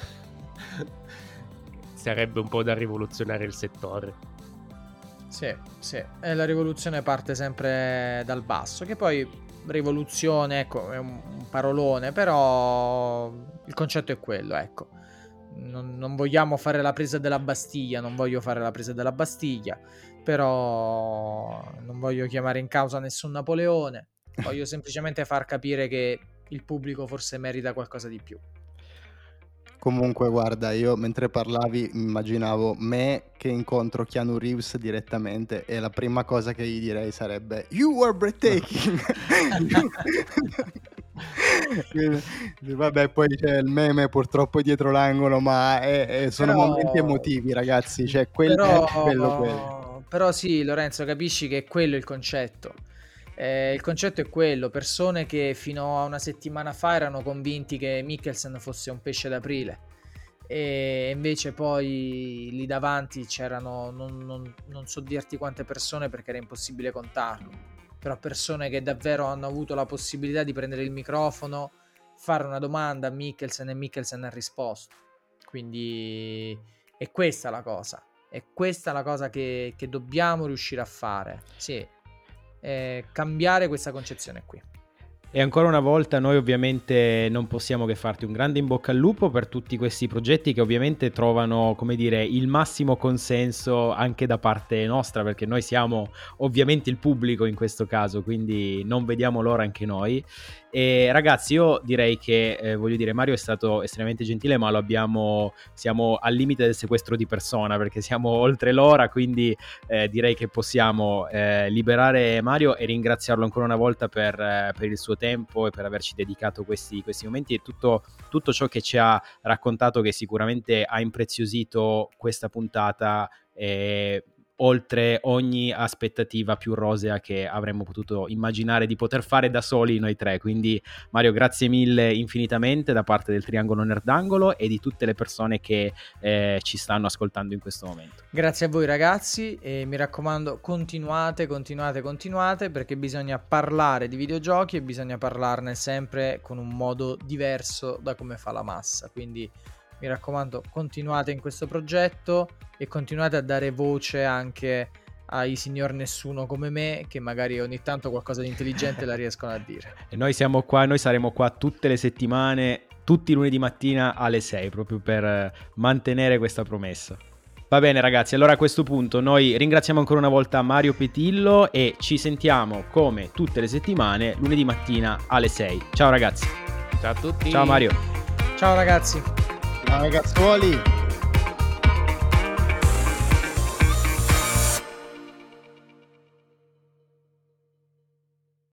Sarebbe un po' da rivoluzionare il settore. Sì, sì, e la rivoluzione parte sempre dal basso, che poi rivoluzione, ecco, è un un parolone, però il concetto è quello, ecco. Non, non vogliamo fare la presa della Bastiglia, non voglio fare la presa della Bastiglia, però non voglio chiamare in causa nessun Napoleone, voglio semplicemente far capire che il pubblico forse merita qualcosa di più. Comunque, guarda, io mentre parlavi immaginavo me che incontro Keanu Reeves direttamente e la prima cosa che gli direi sarebbe "You are breathtaking". Quindi, vabbè, poi c'è il meme purtroppo dietro l'angolo, ma è- è- sono Però- momenti emotivi, ragazzi. Cioè, quello però, è quello, quello. però sì, Lorenzo, capisci che è quello il concetto. Eh, il concetto è quello, persone che fino a una settimana fa erano convinti che Mikkelsen fosse un pesce d'aprile e invece poi lì davanti c'erano, non, non- non so dirti quante persone perché era impossibile contarlo, però persone che davvero hanno avuto la possibilità di prendere il microfono, fare una domanda a Mikkelsen e Mikkelsen ha risposto. Quindi è questa la cosa, è questa la cosa che, che dobbiamo riuscire a fare, sì. Eh, cambiare questa concezione qui. E ancora una volta noi ovviamente non possiamo che farti un grande in bocca al lupo per tutti questi progetti che ovviamente trovano, come dire, il massimo consenso anche da parte nostra, perché noi siamo ovviamente il pubblico in questo caso, quindi non vediamo l'ora anche noi. E ragazzi, io direi che, eh, voglio dire, Mario è stato estremamente gentile, ma lo abbiamo, siamo al limite del sequestro di persona, perché siamo oltre l'ora, quindi eh, direi che possiamo eh, liberare Mario e ringraziarlo ancora una volta per, eh, per il suo tempo e per averci dedicato questi, questi momenti e tutto, tutto ciò che ci ha raccontato, che sicuramente ha impreziosito questa puntata eh, oltre ogni aspettativa più rosea che avremmo potuto immaginare di poter fare da soli noi tre. Quindi Mario, grazie mille infinitamente da parte del Triangolo Nerdangolo e di tutte le persone che eh, ci stanno ascoltando in questo momento. Grazie a voi ragazzi e mi raccomando continuate, continuate, continuate, perché bisogna parlare di videogiochi e bisogna parlarne sempre con un modo diverso da come fa la massa, quindi mi raccomando continuate in questo progetto e continuate a dare voce anche ai signor nessuno come me, che magari ogni tanto qualcosa di intelligente la riescono a dire. E noi siamo qua, noi saremo qua tutte le settimane, tutti i lunedì mattina alle sei, proprio per mantenere questa promessa. Va bene ragazzi, allora a questo punto noi ringraziamo ancora una volta Mario Petillo e ci sentiamo come tutte le settimane lunedì mattina alle sei. Ciao ragazzi. Ciao a tutti. Ciao Mario. Ciao ragazzi. Ciao ragazzuoli.